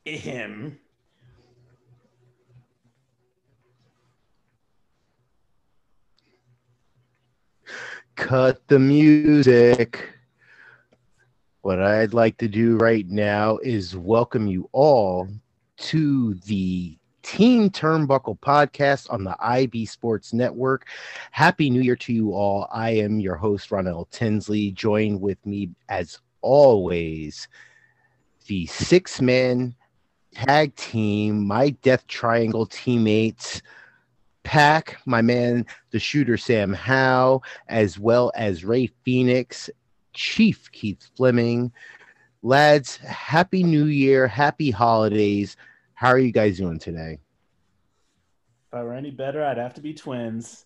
him. Cut the music. What I'd like to do right now is welcome you all to the Team Turnbuckle podcast on the IB Sports Network. Happy New Year to you all. I am your host, Ronell Tinsley. Joined with me, as always, the six-man tag team, my Death Triangle teammates, Pack, my man, the shooter Sam Howe, as well as Ray Phoenix, Chief Keith Fleming. Lads, happy New Year, happy holidays. How are you guys doing today? If I were any better, I'd have to be twins.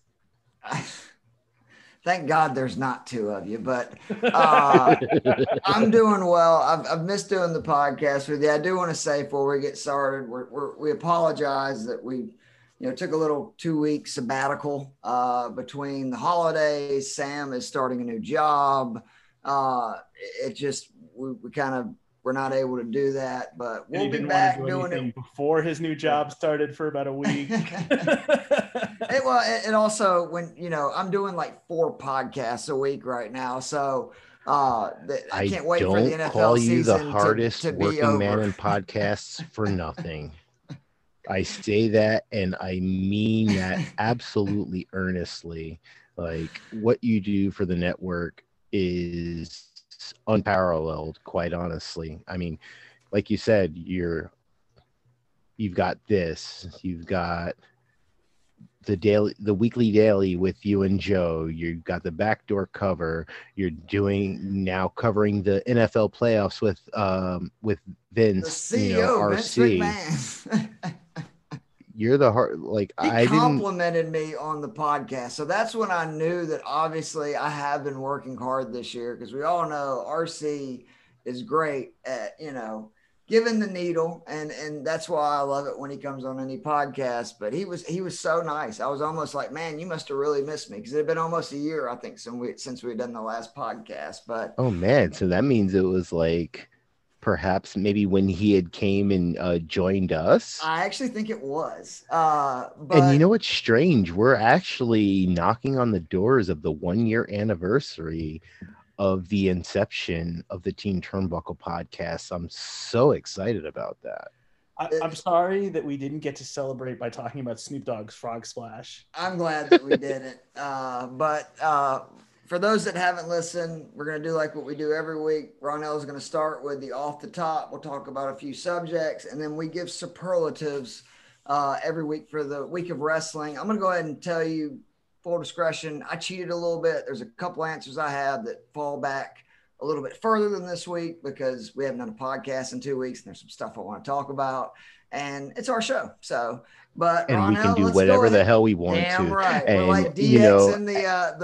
Thank God there's not two of you, but I'm doing well. I've missed doing the podcast with you. I do want to say before we get started, we apologize that we took a little 2-week sabbatical between the holidays. Sam is starting a new job. It just we're not able to do that, but we'll be back doing it before his new job started for about a week. And also when I'm doing like 4 podcasts a week right now, so I can't wait for the NFL call you season the hardest to working be over. man in podcasts for nothing. I say that and I mean that absolutely earnestly. Like, what you do for the network is unparalleled, quite honestly. I mean, like you said, you've got you've got the weekly daily with you and Joe. You've got the backdoor cover. You're covering the NFL playoffs with Vince, the CEO, RC. Vince McMahon. You're the heart. Like, he complimented me on the podcast, so that's when I knew that obviously I have been working hard this year, because we all know RC is great at giving the needle, and that's why I love it when he comes on any podcast. But he was so nice. I was almost like, man, you must have really missed me, because it had been almost a year, I think, since we had done the last podcast. But oh man, so that means it was like perhaps maybe when he had came and joined us. I actually think it was. And you know what's strange? We're actually knocking on the doors of the 1-year anniversary of the inception of the Team Turnbuckle podcast. I'm so excited about that. I'm sorry that we didn't get to celebrate by talking about Snoop Dogg's Frog Splash. I'm glad that we didn't. But for those that haven't listened, we're going to do like what we do every week. Ronell is going to start with the off the top. We'll talk about a few subjects, and then we give superlatives every week for the week of wrestling. I'm going to go ahead and tell you, full discretion, I cheated a little bit. There's a couple answers I have that fall back a little bit further than this week, because we haven't done a podcast in 2 weeks, and there's some stuff I want to talk about, and it's our show. So, but and Ronell, we can do whatever the hell we want Damn to. right. And, we're like DX in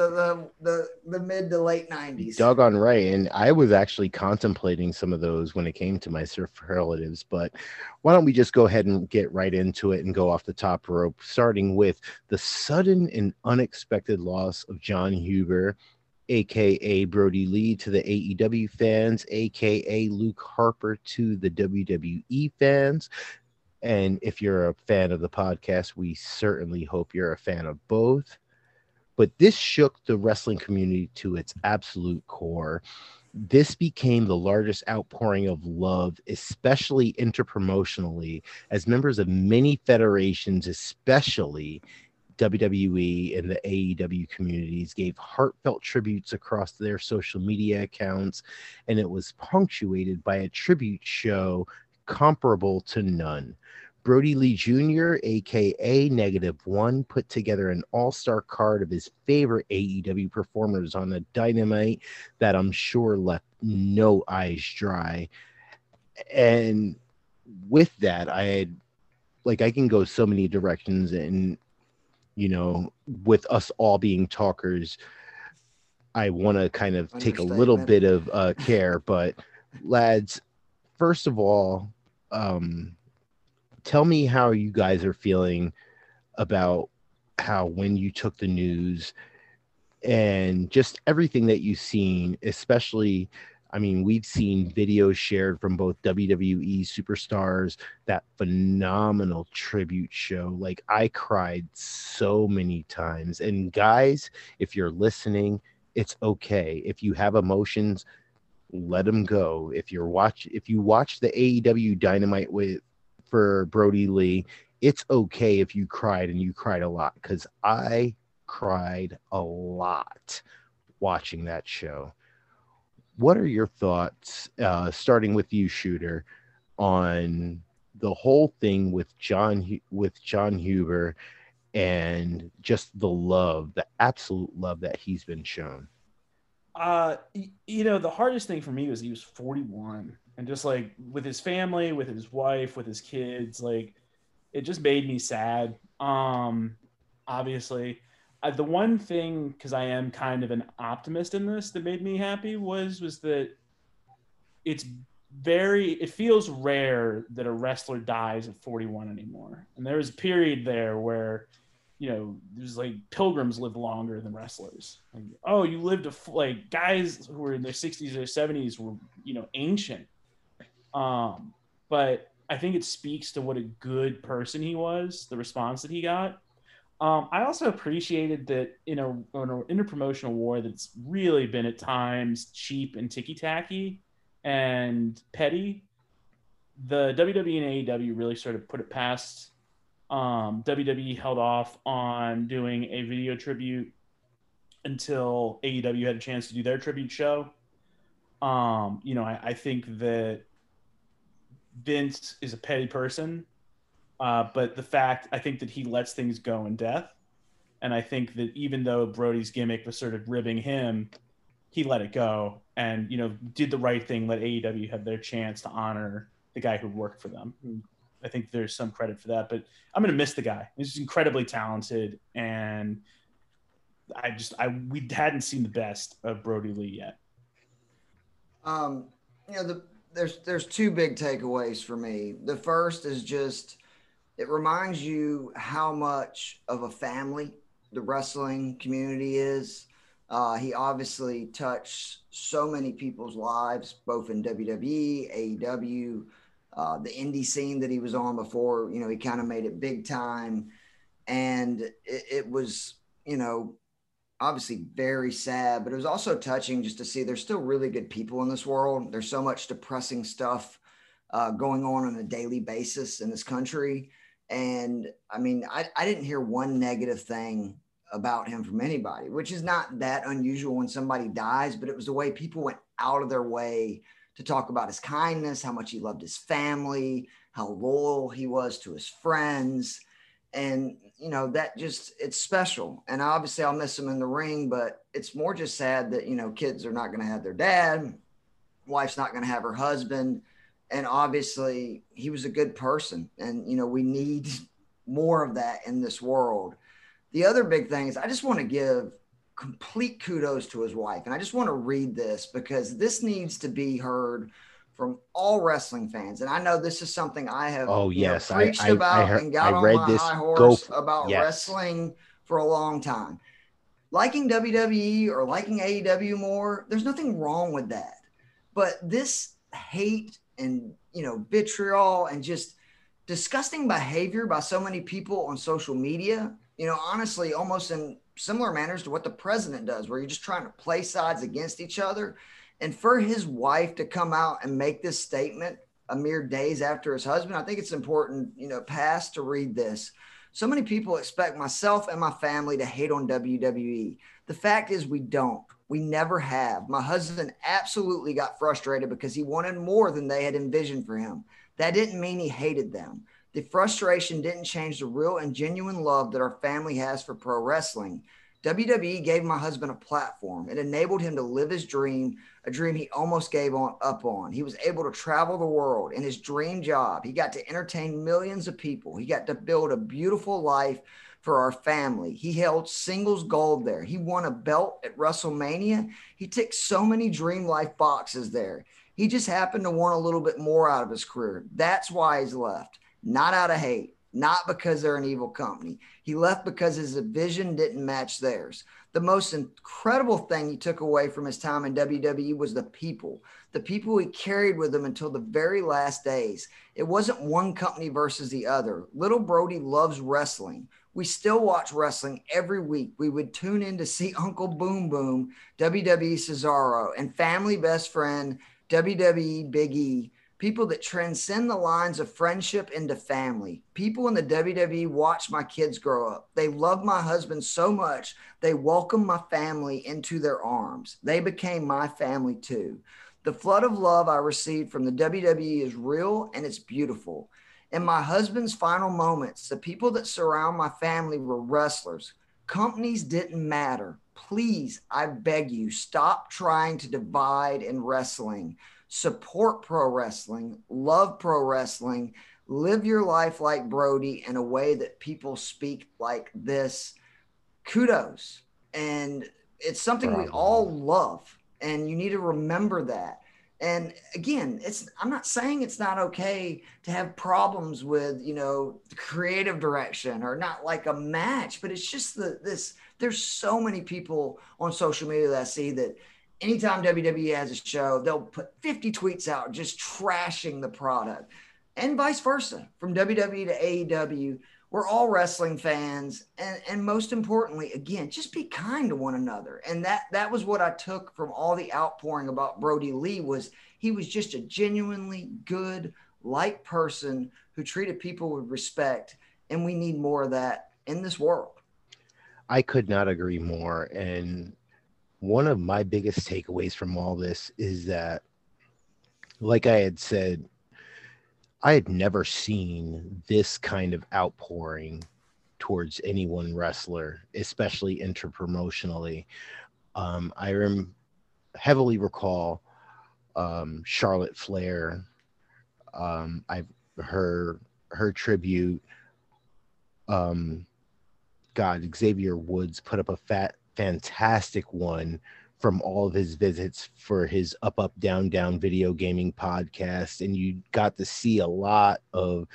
the mid to late 90s. Doggone right. And I was actually contemplating some of those when it came to my superlatives, but why don't we just go ahead and get right into it and go off the top rope, starting with the sudden and unexpected loss of John Huber, aka Brody Lee, to the AEW fans, aka Luke Harper to the WWE fans. And if you're a fan of the podcast, we certainly hope you're a fan of both. But this shook the wrestling community to its absolute core. This became the largest outpouring of love, especially interpromotionally, as members of many federations, especially WWE and the AEW communities, gave heartfelt tributes across their social media accounts, and it was punctuated by a tribute show comparable to none. Brody Lee Jr., aka -1, put together an all-star card of his favorite AEW performers on a Dynamite that I'm sure left no eyes dry. And with that, I can go so many directions, and with us all being talkers, I want to kind of take a little bit of care. But lads, first of all, tell me how you guys are feeling about how when you took the news and just everything that you've seen, especially I mean, we've seen videos shared from both WWE superstars, that phenomenal tribute show. Like, I cried so many times. And guys, if you're listening, it's okay. If you have emotions, let them go. If you watch the AEW Dynamite with for Brody Lee, it's okay if you cried and you cried a lot, because I cried a lot watching that show. What are your thoughts, starting with you, Shooter, on the whole thing with John Huber, and just the love, the absolute love that he's been shown? The hardest thing for me was he was 41, and just like with his family, with his wife, with his kids, like it just made me sad. Obviously, the one thing, because I am kind of an optimist in this, that made me happy was that it's it feels rare that a wrestler dies at 41 anymore. And there was a period there where, there's like pilgrims live longer than wrestlers. Like, oh, you lived like guys who were in their 60s or 70s were, ancient. But I think it speaks to what a good person he was, the response that he got. I also appreciated that in an interpromotional war that's really been at times cheap and ticky-tacky and petty, the WWE and AEW really sort of put it past. WWE held off on doing a video tribute until AEW had a chance to do their tribute show. I think that Vince is a petty person, but I think that he lets things go in death. And I think that even though Brody's gimmick was sort of ribbing him, he let it go and, did the right thing, let AEW have their chance to honor the guy who worked for them. I think there's some credit for that, but I'm going to miss the guy. He's incredibly talented. And we hadn't seen the best of Brody Lee yet. There's two big takeaways for me. The first is just, it reminds you how much of a family the wrestling community is. He obviously touched so many people's lives, both in WWE, AEW, the indie scene that he was on before, he kind of made it big time. And it was, obviously very sad, but it was also touching just to see there's still really good people in this world. There's so much depressing stuff going on a daily basis in this country. And I mean, I didn't hear one negative thing about him from anybody, which is not that unusual when somebody dies, but it was the way people went out of their way to talk about his kindness, how much he loved his family, how loyal he was to his friends. And, that just, it's special. And obviously I'll miss him in the ring, but it's more just sad that, kids are not going to have their dad, wife's not going to have her husband. And obviously he was a good person. And, we need more of that in this world. The other big thing is I just want to give complete kudos to his wife. And I just want to read this because this needs to be heard from all wrestling fans. And I know this is something I have preached about and got on my high horse about wrestling for a long time. Liking WWE or liking AEW more, there's nothing wrong with that. But this hate and, vitriol and just disgusting behavior by so many people on social media, honestly, almost in similar manners to what the president does, where you're just trying to play sides against each other. And for his wife to come out and make this statement a mere days after his husband, I think it's important, Pass, to read this. So many people expect myself and my family to hate on WWE. The fact is we don't. We never have. My husband absolutely got frustrated because he wanted more than they had envisioned for him. That didn't mean he hated them. The frustration didn't change the real and genuine love that our family has for pro wrestling. WWE gave my husband a platform. It enabled him to live his dream, a dream he almost gave up on. He was able to travel the world in his dream job. He got to entertain millions of people. He got to build a beautiful life for our family. He held singles gold there. He won a belt at WrestleMania. He ticked so many dream life boxes there. He just happened to want a little bit more out of his career. That's why he's left. Not out of hate, not because they're an evil company. He left because his vision didn't match theirs. The most incredible thing he took away from his time in WWE was the people he carried with him until the very last days. It wasn't one company versus the other. Little Brody loves wrestling. We still watch wrestling every week. We would tune in to see Uncle Boom Boom, WWE Cesaro, and family best friend, WWE Big E. People that transcend the lines of friendship into family. People in the WWE watch my kids grow up. They love my husband so much, they welcome my family into their arms. They became my family too. The flood of love I received from the WWE is real and it's beautiful. In my husband's final moments, the people that surround my family were wrestlers. Companies didn't matter. Please, I beg you, stop trying to divide in wrestling. Support pro wrestling, love pro wrestling, live your life like Brody in a way that people speak like this. Kudos. And it's something we all love. And you need to remember that. And again, I'm not saying it's not okay to have problems with, the creative direction or not like a match, but it's just there's so many people on social media that I see that anytime WWE has a show, they'll put 50 tweets out just trashing the product, and vice versa from WWE to AEW. We're all wrestling fans. And most importantly, again, just be kind to one another. And that was what I took from all the outpouring about Brody Lee. Was he was just a genuinely good, light person who treated people with respect. And we need more of that in this world. I could not agree more. And one of my biggest takeaways from all this is that, like I had said, I had never seen this kind of outpouring towards any one wrestler, especially interpromotionally. I heavily recall Charlotte Flair. I've heard her tribute. Xavier Woods put up a fantastic one from all of his visits for his Up, Down, Down video gaming podcast. And you got to see a lot of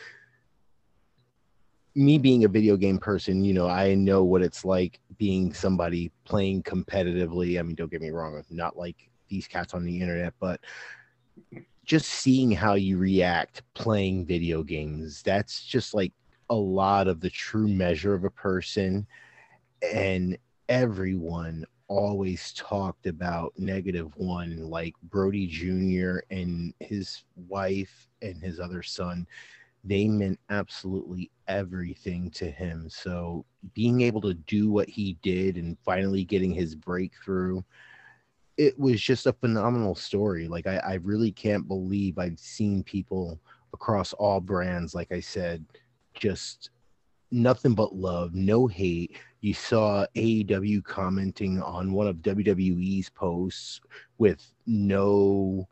me being a video game person. I know what it's like being somebody playing competitively. I mean, don't get me wrong, I'm not like these cats on the internet, but just seeing how you react playing video games, that's just like a lot of the true measure of a person. And everyone always talked about -1, like Brody Jr. and his wife and his other son. They meant absolutely everything to him. So being able to do what he did and finally getting his breakthrough, it was just a phenomenal story. Like I really can't believe I've seen people across all brands, like I said, just nothing but love, no hate. You saw AEW commenting on one of WWE's posts with no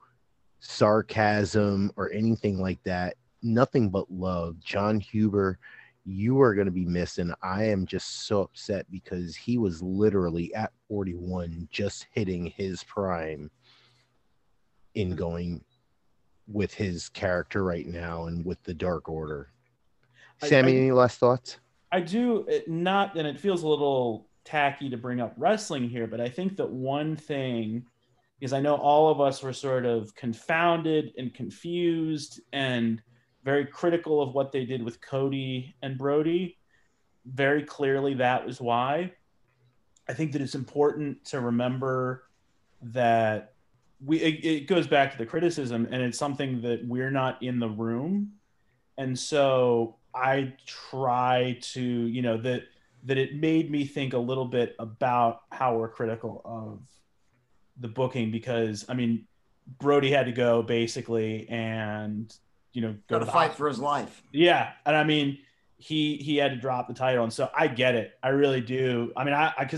sarcasm or anything like that. Nothing but love. John Huber, you are going to be missed. And I am just so upset because he was literally at 41, just hitting his prime in going with his character right now and with the Dark Order. Sammy, any last thoughts? I do not, and it feels a little tacky to bring up wrestling here, but I think that one thing, because I know all of us were sort of confounded and confused and very critical of what they did with Cody and Brody. Very clearly, that was why. I think that it's important to remember that it goes back to the criticism, and it's something that we're not in the room. And so I try to, that it made me think a little bit about how we're critical of the booking, because I mean, Brody had to go basically and, go to fight for his life. Yeah. And I mean, he had to drop the title. And so I get it. I really do. I mean,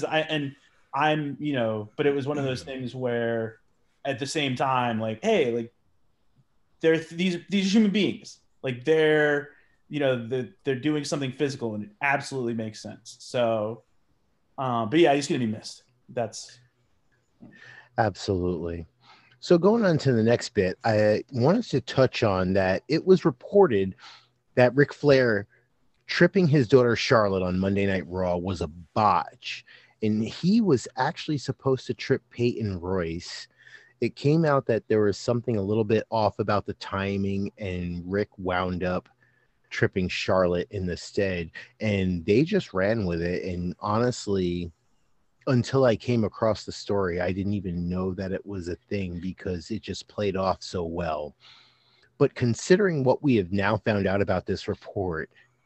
but it was one of those things where at the same time, like, hey, like they're these human beings, like they're doing something physical, and it absolutely makes sense. So, but yeah, he's going to be missed. That's absolutely. So going on to the next bit, I wanted to touch on that. It was reported that Ric Flair tripping his daughter Charlotte on Monday Night Raw was a botch, and he was actually supposed to trip Peyton Royce. It came out that there was something a little bit off about the timing, and Rick wound up tripping Charlotte in the stead, and they just ran with it. And honestly, until I came across the story, I didn't even know that it was a thing because it just played off so well. But considering what we have now found out about this report,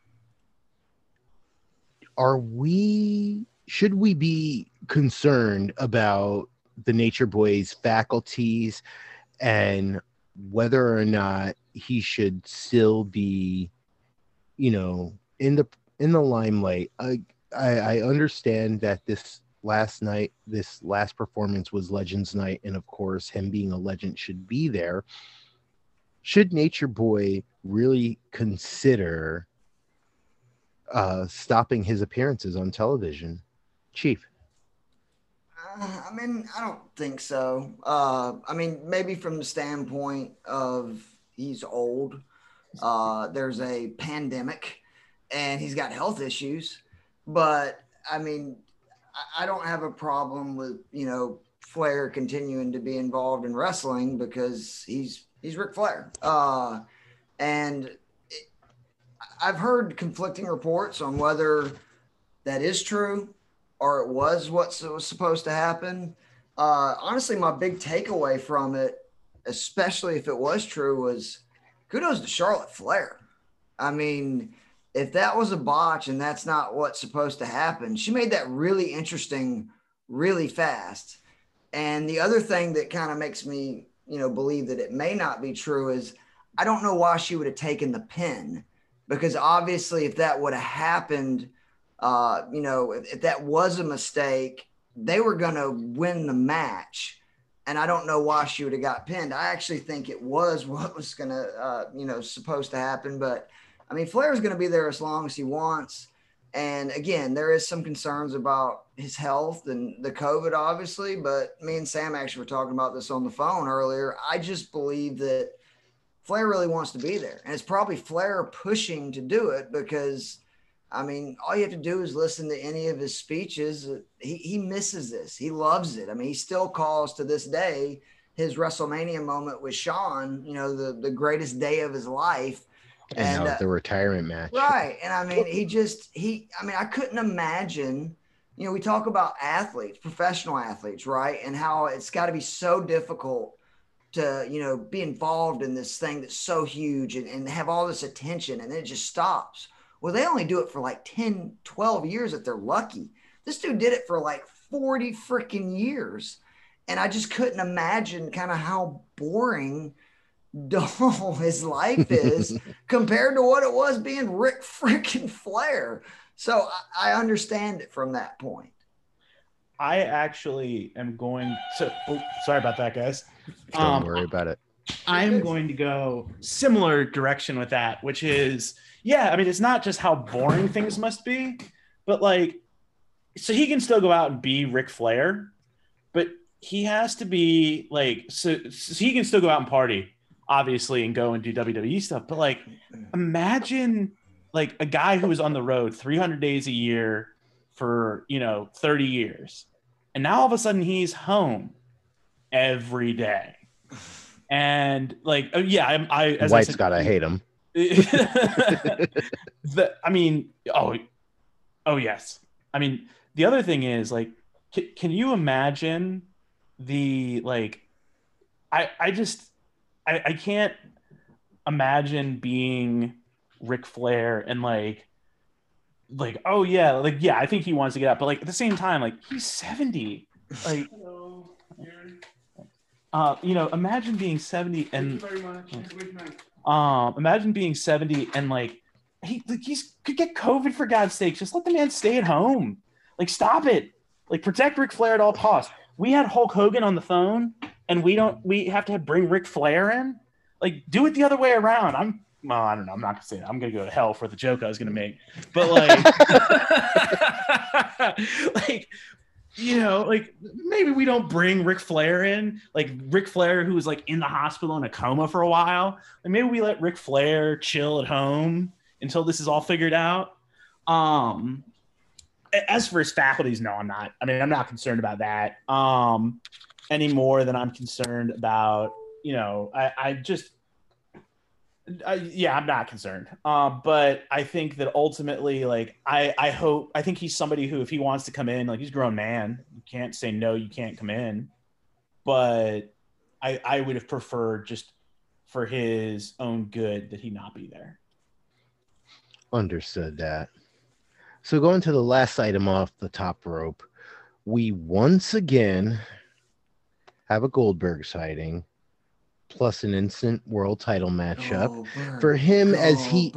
should we be concerned about the Nature Boy's faculties and whether or not he should still be, in the limelight? I understand that this last performance was Legends Night, and of course him being a legend should be there. Should Nature Boy really consider stopping his appearances on television? Chief? I mean, I don't think so. I mean, maybe from the standpoint of he's old, there's a pandemic and he's got health issues, but I mean, I don't have a problem with, Flair continuing to be involved in wrestling because he's Ric Flair. And I've heard conflicting reports on whether that is true or it was what was supposed to happen. Honestly, my big takeaway from it, especially if it was true, was kudos to Charlotte Flair. I mean, if that was a botch and that's not what's supposed to happen, she made that really interesting, really fast. And the other thing that kind of makes me, believe that it may not be true is I don't know why she would have taken the pin, because obviously if that would have happened, if that was a mistake, they were going to win the match. And I don't know why she would have got pinned. I actually think it was what was going to, supposed to happen. But I mean, Flair is going to be there as long as he wants. And again, there is some concerns about his health and the COVID, obviously. But me and Sam actually were talking about this on the phone earlier. I just believe that Flair really wants to be there. And it's probably Flair pushing to do it because, I mean, all you have to do is listen to any of his speeches. He misses this. He loves it. I mean, he still calls to this day his WrestleMania moment with Shawn, the greatest day of his life. And the retirement match. Right. And I mean, I couldn't imagine, we talk about athletes, professional athletes, right? And how it's got to be so difficult to, be involved in this thing that's so huge and have all this attention and then it just stops. Well, they only do it for like 10, 12 years if they're lucky. This dude did it for like 40 freaking years. And I just couldn't imagine kind of how boring, dull his life is compared to what it was being Ric freaking Flair. So I understand it from that point. I actually am going to, sorry about that, guys. Don't worry about it. I'm going to go similar direction with that, which is, yeah, I mean, it's not just how boring things must be, but like, so he can still go out and be Ric Flair, but he has to be like, so he can still go out and party, obviously, and go and do WWE stuff. But like, imagine like a guy who was on the road 300 days a year for, 30 years. And now all of a sudden he's home every day. And like, oh yeah, as White's I said, gotta hate him. Oh yes. I mean, the other thing is like, can you imagine the like? I can't imagine being Ric Flair and like oh yeah, I think he wants to get out, but like at the same time, like he's 70, like. Imagine being 70 and imagine being 70 and like he's could get COVID, for God's sake. Just let the man stay at home. Like, stop it. Like, protect Ric Flair at all costs. We had Hulk Hogan on the phone and we have to bring Ric Flair in. Like, do it the other way around. I don't know. I'm not gonna say that. I'm gonna go to hell for the joke I was gonna make. But like like maybe we don't bring Ric Flair in, like Ric Flair who was like in the hospital in a coma for a while. And maybe we let Ric Flair chill at home until this is all figured out. As for his faculties, no, I'm not. I mean, I'm not concerned about that any more than I'm concerned about, I'm not concerned. But I think that ultimately, like, I think he's somebody who, if he wants to come in, like, he's a grown man. You can't say no, you can't come in. But I would have preferred, just for his own good, that he not be there. Understood that. So going to the last item off the top rope, we once again have a Goldberg sighting, plus an instant world title matchup for him as he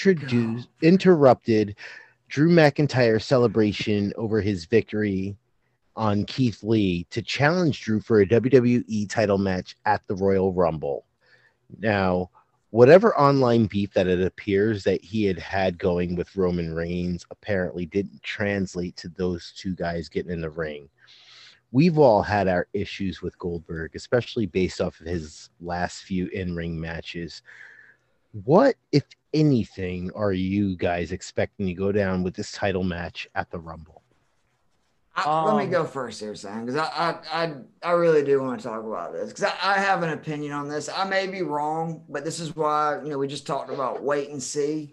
interrupted Drew McIntyre's celebration over his victory on Keith Lee to challenge Drew for a WWE title match at the Royal Rumble. Now, whatever online beef that it appears that he had going with Roman Reigns apparently didn't translate to those two guys getting in the ring. We've all had our issues with Goldberg, especially based off of his last few in-ring matches. What, if anything, are you guys expecting to go down with this title match at the Rumble? Let me go first here, Sam, because I really do want to talk about this, because I have an opinion on this. I may be wrong, but this is why, we just talked about wait and see.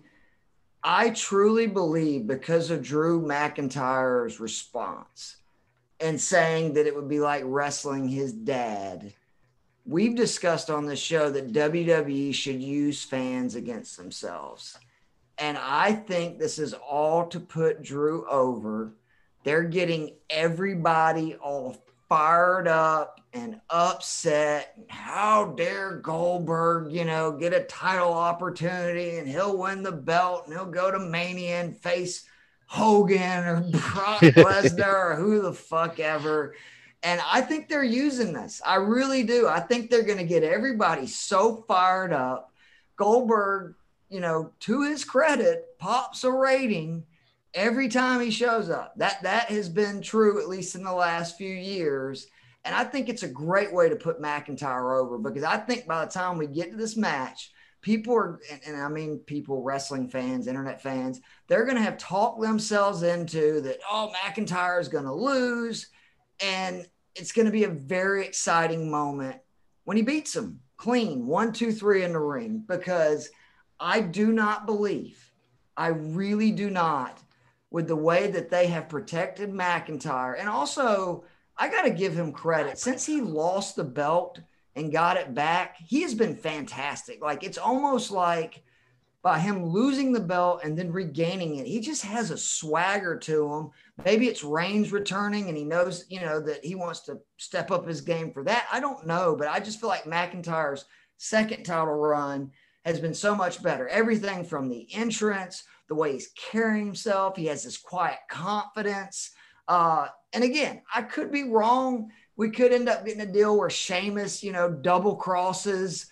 I truly believe, because of Drew McIntyre's response and saying that it would be like wrestling his dad, we've discussed on this show that WWE should use fans against themselves. And I think this is all to put Drew over. They're getting everybody all fired up and upset. How dare Goldberg, get a title opportunity, and he'll win the belt and he'll go to Mania and face Hogan or Brock Lesnar or who the fuck ever. And I think they're using this. I really do. I think they're going to get everybody so fired up. Goldberg, to his credit, pops a rating every time he shows up. That has been true, at least in the last few years. And I think it's a great way to put McIntyre over, because I think by the time we get to this match, people are, and I mean people, wrestling fans, internet fans, they're going to have talked themselves into that, McIntyre is going to lose. And it's going to be a very exciting moment when he beats him clean, 1, 2, 3 in the ring, because I do not believe, I really do not, with the way that they have protected McIntyre. And also, I got to give him credit. Since he lost the belt and got it back, he has been fantastic. Like, it's almost like by him losing the belt and then regaining it, he just has a swagger to him. Maybe it's Reigns returning and he knows, that he wants to step up his game for that. I don't know, but I just feel like McIntyre's second title run has been so much better. Everything from the entrance, the way he's carrying himself, he has this quiet confidence. And again, I could be wrong. We could end up getting a deal where Sheamus, double crosses,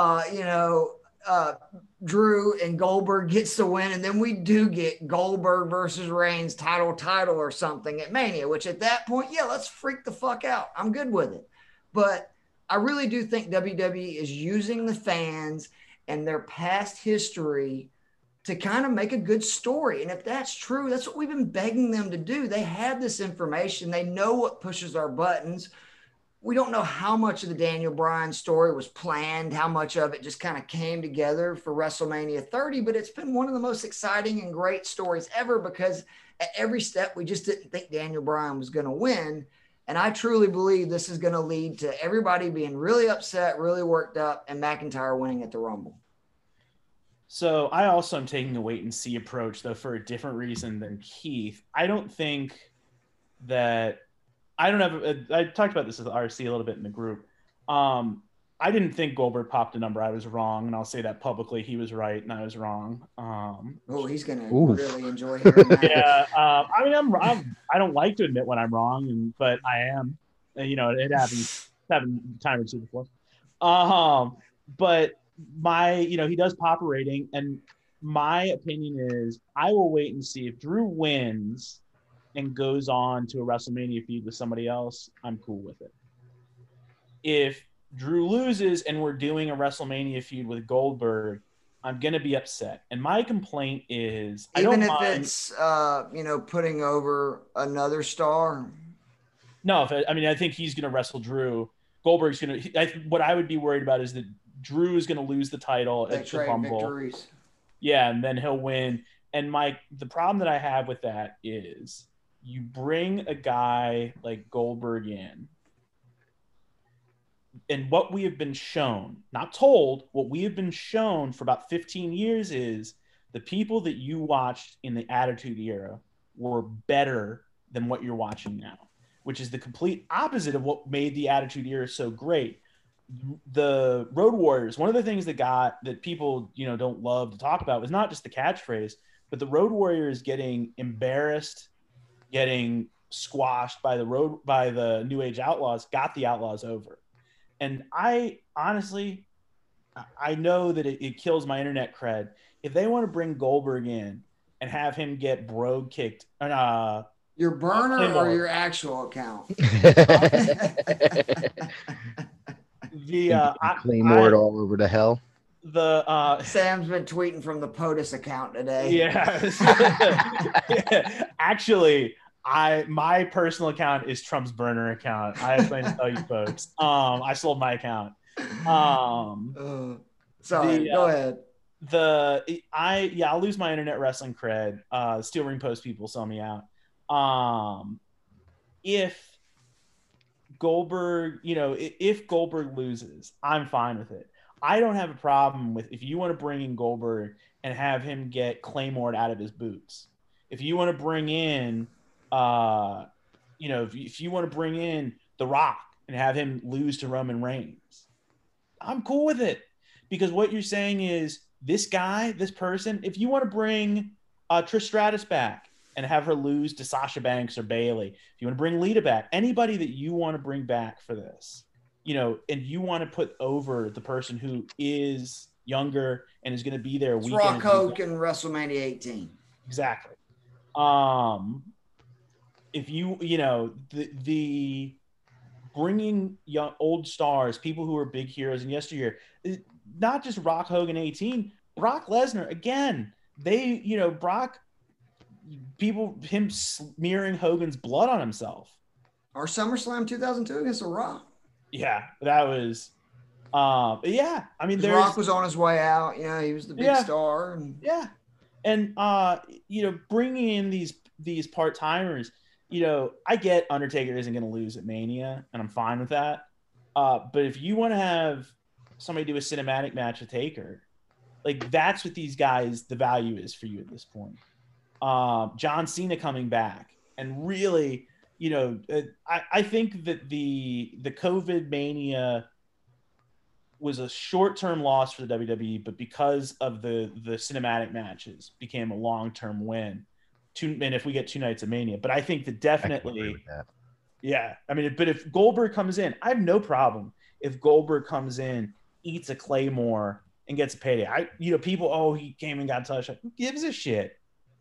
Drew, and Goldberg gets the win. And then we do get Goldberg versus Reigns title or something at Mania, which at that point, let's freak the fuck out. I'm good with it. But I really do think WWE is using the fans and their past history to kind of make a good story. And if that's true, that's what we've been begging them to do. They have this information. They know what pushes our buttons. We don't know how much of the Daniel Bryan story was planned, how much of it just kind of came together for WrestleMania 30, but it's been one of the most exciting and great stories ever, because at every step, we just didn't think Daniel Bryan was going to win. And I truly believe this is going to lead to everybody being really upset, really worked up, and McIntyre winning at the Rumble. So I also am taking a wait and see approach, though, for a different reason than Keith. I don't think that I talked about this with RC a little bit in the group. I didn't think Goldberg popped a number. I was wrong, and I'll say that publicly. He was right, and I was wrong. He's gonna really enjoy hearing that. Yeah, I mean, I don't like to admit when I'm wrong, but I am. It happens time or two before. But he does pop a rating, and my opinion is I will wait and see if Drew wins and goes on to a WrestleMania feud with somebody else. I'm cool with it. If Drew loses and we're doing a WrestleMania feud with Goldberg, I'm going to be upset. And my complaint is, even if it's, putting over another star. No, I think he's going to wrestle Drew. Goldberg's going to. What I would be worried about is that Drew is going to lose the title at the Rumble. Victories. Yeah, and then he'll win. And the problem that I have with that is you bring a guy like Goldberg in, and what we have been shown, not told, what we have been shown for about 15 years is the people that you watched in the Attitude Era were better than what you're watching now, which is the complete opposite of what made the Attitude Era so great. The Road Warriors, one of the things that people, don't love to talk about was not just the catchphrase, but the Road Warriors getting embarrassed, getting squashed by the New Age Outlaws, got the Outlaws over. And I honestly, I know that it kills my internet cred. If they want to bring Goldberg in and have him get Brogue kicked, your burner or your actual account? Claymore it all over to hell. Sam's been tweeting from the POTUS account today. Yeah. Actually, my personal account is Trump's burner account. I was going to tell you folks. I sold my account. Sorry, go ahead. I'll lose my internet wrestling cred. Steel Ring Post people sell me out. If Goldberg, if Goldberg loses, I'm fine with it. I don't have a problem with if you want to bring in Goldberg and have him get Claymored out of his boots. If you want to bring in, if you want to bring in The Rock and have him lose to Roman Reigns, I'm cool with it. Because what you're saying is this person, if you want to bring Trish Stratus back and have her lose to Sasha Banks or Bayley, if you want to bring Lita back, anybody that you want to bring back for this, and you want to put over the person who is younger and is going to be there. Rock Hogan in WrestleMania 18. Exactly. If you, the bringing young old stars, people who are big heroes in yesteryear, not just Rock Hogan 18, Brock Lesnar again. Brock, him smearing Hogan's blood on himself. Our SummerSlam 2002 against The Rock. Yeah, that was. Yeah, I mean, Rock was on his way out. Yeah, he was the big star. And bringing in these part timers. I get Undertaker isn't going to lose at Mania, and I'm fine with that. But if you want to have somebody do a cinematic match with Taker, like that's what these guys, the value is for you at this point. John Cena coming back, and really, I think that the COVID Mania was a short-term loss for the WWE, but because of the cinematic matches, became a long-term win. And if we get 2 nights of Mania, but I think that definitely, yeah. I mean, but if Goldberg comes in, I have no problem if Goldberg comes in, eats a Claymore, and gets a payday. People, he came and got touched. Who gives a shit?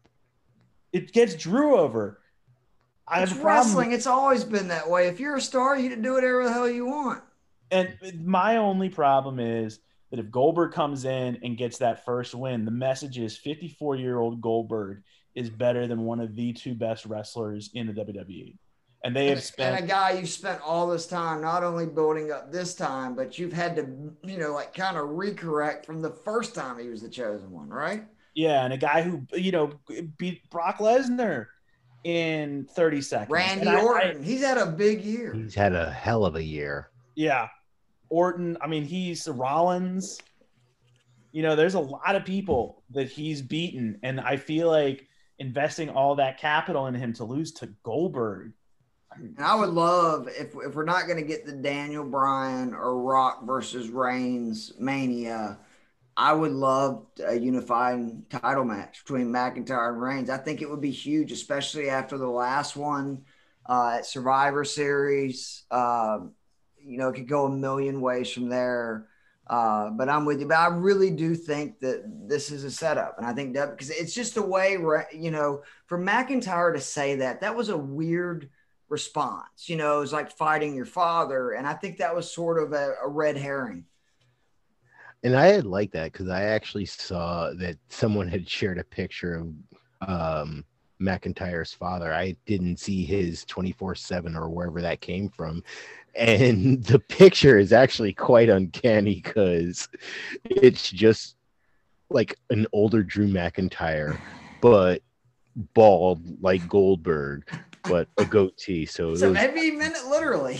It gets Drew over. It's wrestling. It's always been that way. If you're a star, you can do whatever the hell you want. And my only problem is that if Goldberg comes in and gets that first win, the message is 54-year-old Goldberg is better than one of the 2 best wrestlers in the WWE. And they have spent... And a guy you've spent all this time not only building up this time, but you've had to, kind of recorrect from the first time he was the chosen one, right? Yeah, and a guy who, beat Brock Lesnar in 30 seconds. Randy Orton, he's had a big year. He's had a hell of a year. Yeah. Orton, he's Rollins. There's a lot of people that he's beaten, and I feel like investing all that capital in him to lose to Goldberg. And I would love, if we're not going to get the Daniel Bryan or Rock versus Reigns Mania, I would love a unified title match between McIntyre and Reigns. I think it would be huge, especially after the last one at Survivor Series. It could go a million ways from there. But I'm with you. But I really do think that this is a setup. And I think that because it's just the way, for McIntyre to say that was a weird response. It was like fighting your father. And I think that was sort of a red herring. And I had liked that because I actually saw that someone had shared a picture of McIntyre's father. I didn't see his 24/7 or wherever that came from. And the picture is actually quite uncanny because it's just like an older Drew McIntyre, but bald like Goldberg, but a goatee. So it So was maybe he meant it literally.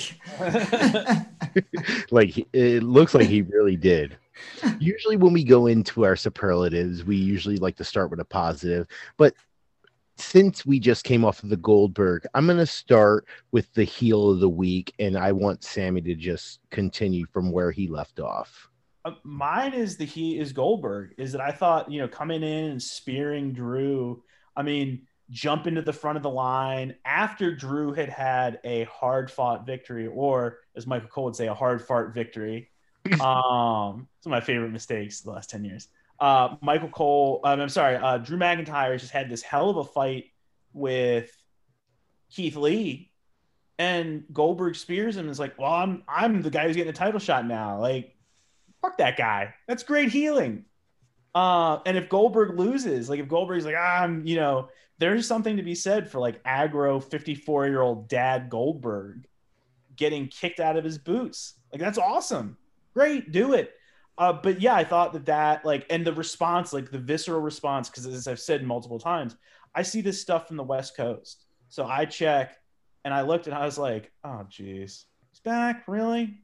like it looks like he really did. Usually when we go into our superlatives, we usually like to start with a positive, but since we just came off of the Goldberg, I'm going to start with the heel of the week, and I want Sammy to just continue from where he left off. Mine is he is Goldberg. Is that I thought, coming in and spearing Drew. I mean, jump into the front of the line after Drew had a hard fought victory, or as Michael Cole would say, a hard fart victory. Some of my favorite mistakes the last 10 years. Michael Cole, I'm sorry, Drew McIntyre just had this hell of a fight with Keith Lee, and Goldberg spears him and is like, well, I'm the guy who's getting a title shot now. Like, fuck that guy. That's great healing. And if Goldberg loses, like if Goldberg's like, there's something to be said for like aggro 54-year-old dad Goldberg getting kicked out of his boots. Like, that's awesome. Great, do it. But yeah, I thought that like, and the response, like the visceral response, because as I've said multiple times, I see this stuff from the West Coast. So I check and I looked and I was like, oh, geez, he's back? Really?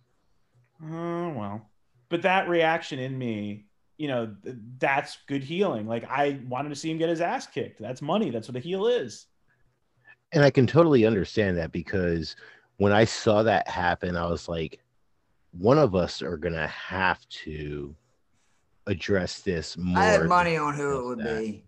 Oh, well. But that reaction in me, that's good healing. Like, I wanted to see him get his ass kicked. That's money. That's what a heel is. And I can totally understand that because when I saw that happen, I was like, one of us are going to have to address this more. I had money on who it would be.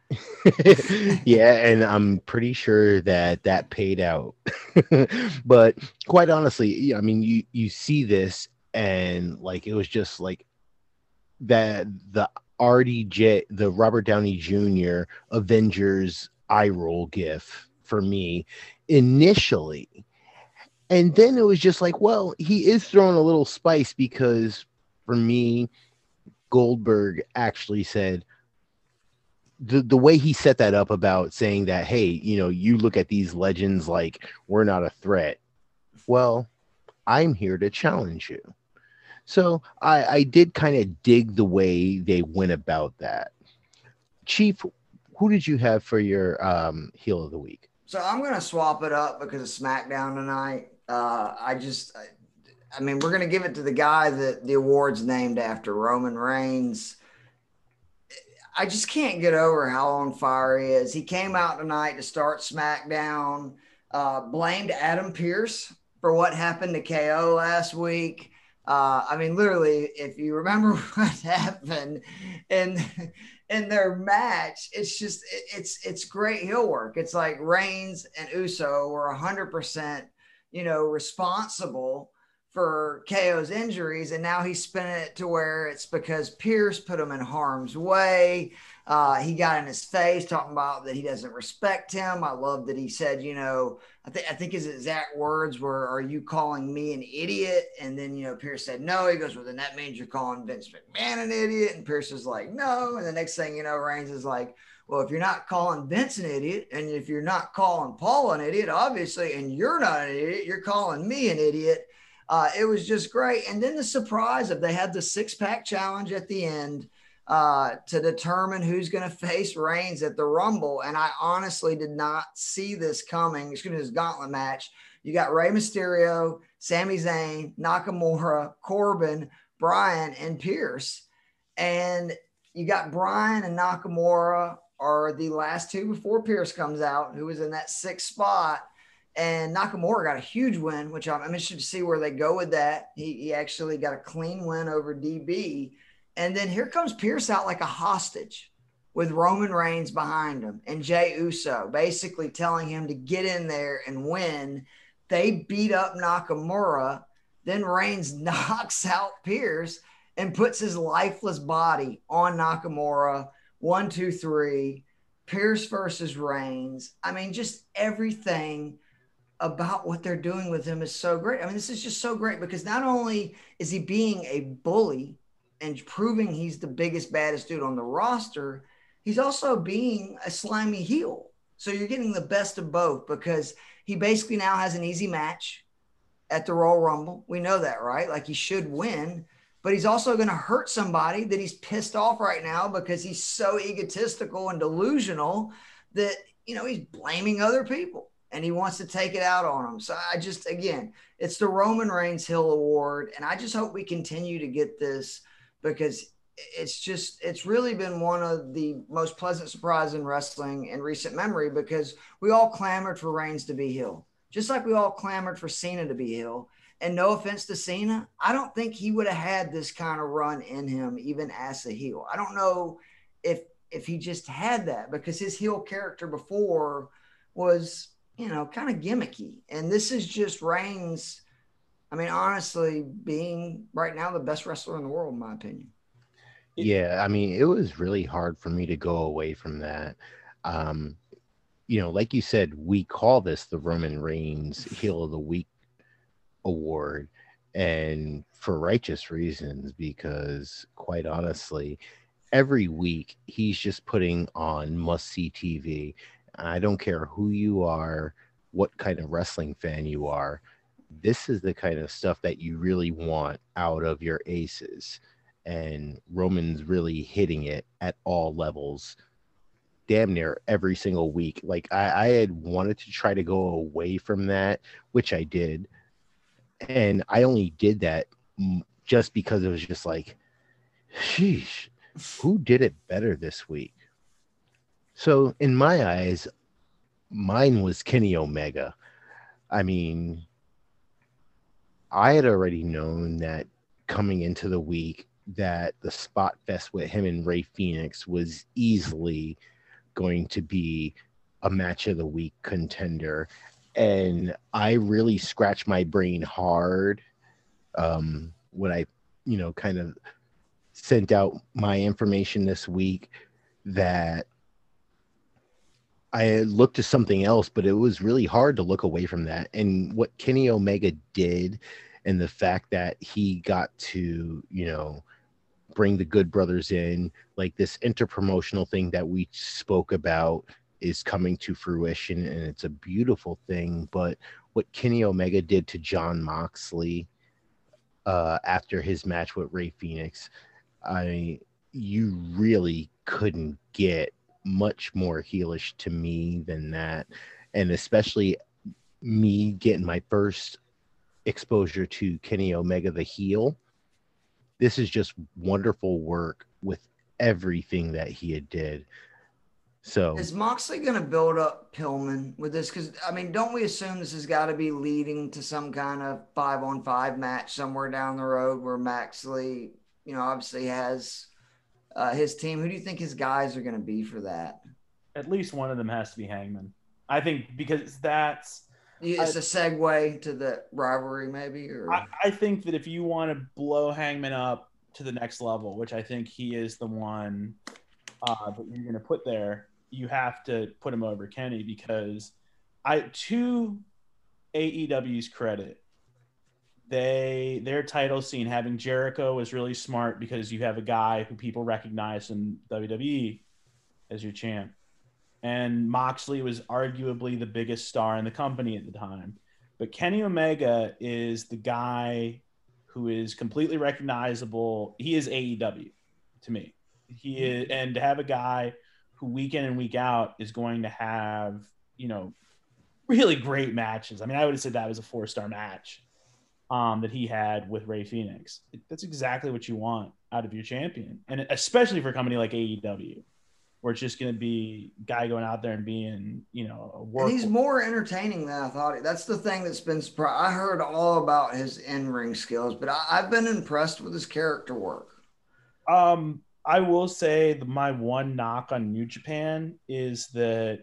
Yeah, and I'm pretty sure that paid out. But quite honestly, I mean, you see this and like it was just like that the RDJ, the Robert Downey Jr. Avengers eye roll gif for me initially. And then it was just like, well, he is throwing a little spice because for me, Goldberg actually said the way he set that up about saying that, hey, you look at these legends like we're not a threat. Well, I'm here to challenge you. So I did kind of dig the way they went about that. Chief, who did you have for your heel of the week? So I'm going to swap it up because of SmackDown tonight. I mean, we're going to give it to the guy that the award's named after, Roman Reigns. I just can't get over how on fire he is. He came out tonight to start SmackDown, blamed Adam Pearce for what happened to KO last week. I mean, literally, if you remember what happened in their match, it's great heel work. It's like Reigns and Uso were 100%, responsible for KO's injuries, and now he's spinning it to where it's because Pierce put him in harm's way. He got in his face talking about that he doesn't respect him. I love that he said, I think his exact words were, "Are you calling me an idiot?" And then, Pierce said, "No." He goes, "Well, then that means you're calling Vince McMahon an idiot." And Pierce is like, "No." And the next thing you know, Reigns is like, "Well, if you're not calling Vince an idiot, and if you're not calling Paul an idiot, obviously, and you're not an idiot, you're calling me an idiot." It was just great. And then the surprise of they had the 6-pack challenge at the end to determine who's going to face Reigns at the Rumble. And I honestly did not see this coming. Excuse me, this gauntlet match. You got Rey Mysterio, Sami Zayn, Nakamura, Corbin, Bryan, and Pierce. And you got Bryan and Nakamura are the last two before Pierce comes out, who was in that 6th spot. And Nakamura got a huge win, which I'm interested to see where they go with that. He actually got a clean win over DB. And then here comes Pierce out like a hostage with Roman Reigns behind him and Jey Uso basically telling him to get in there and win. They beat up Nakamura. Then Reigns knocks out Pierce and puts his lifeless body on Nakamura. 1, 2, 3. Pierce versus Reigns. I mean, just everything about what they're doing with him is so great. I mean, this is just so great because not only is he being a bully and proving he's the biggest, baddest dude on the roster, he's also being a slimy heel. So you're getting the best of both because he basically now has an easy match at the Royal Rumble. We know that, right? Like he should win, but he's also going to hurt somebody that he's pissed off right now because he's so egotistical and delusional that, he's blaming other people and he wants to take it out on them. So again, it's the Roman Reigns Hill Award. And I just hope we continue to get this because it's really been one of the most pleasant surprises in wrestling in recent memory because we all clamored for Reigns to be heel, just like we all clamored for Cena to be heel. And no offense to Cena, I don't think he would have had this kind of run in him even as a heel. I don't know if he just had that because his heel character before was, kind of gimmicky. And this is just Reigns, honestly, being right now the best wrestler in the world, in my opinion. Yeah, it was really hard for me to go away from that. Like you said, we call this the Roman Reigns Heel of the Week award, and for righteous reasons, because quite honestly, every week he's just putting on must-see TV. I don't care who you are, what kind of wrestling fan you are. This is the kind of stuff that you really want out of your aces. And Roman's really hitting it at all levels, damn near every single week. Like I had wanted to try to go away from that, which I did. And I only did that just because it was just like, sheesh, who did it better this week? So in my eyes, mine was Kenny Omega. I had already known that coming into the week that the spot fest with him and Rey Fenix was easily going to be a match of the week contender. And I really scratched my brain hard when I, kind of sent out my information this week that I had looked to something else, but it was really hard to look away from that. And what Kenny Omega did and the fact that he got to, bring the Good Brothers in, like this interpromotional thing that we spoke about is coming to fruition, and it's a beautiful thing. But what Kenny Omega did to Jon Moxley after his match with Rey Fenix, you really couldn't get much more heelish to me than that. And especially me getting my first exposure to Kenny Omega the heel, this is just wonderful work with everything that he had did. So is Moxley going to build up Pillman with this? Because don't we assume this has got to be leading to some kind of 5-on-5 match somewhere down the road where Moxley, obviously has his team? Who do you think his guys are going to be for that? At least one of them has to be Hangman. I think because that's it's a segue to the rivalry, maybe. Or I think that if you want to blow Hangman up to the next level, which I think he is the one that you're going to put there, you have to put him over Kenny because to AEW's credit, their title scene, having Jericho was really smart because you have a guy who people recognize in WWE as your champ. And Moxley was arguably the biggest star in the company at the time. But Kenny Omega is the guy who is completely recognizable. He is AEW to me. He is, and to have a guy who week in and week out is going to have, really great matches. I would have said that was a 4-star match that he had with Rey Fenix. That's exactly what you want out of your champion. And especially for a company like AEW, where it's just going to be a guy going out there and being, a work. And he's more entertaining than I thought. That's the thing that's been surprised. I heard all about his in-ring skills, but I've been impressed with his character work. I will say my one knock on New Japan is that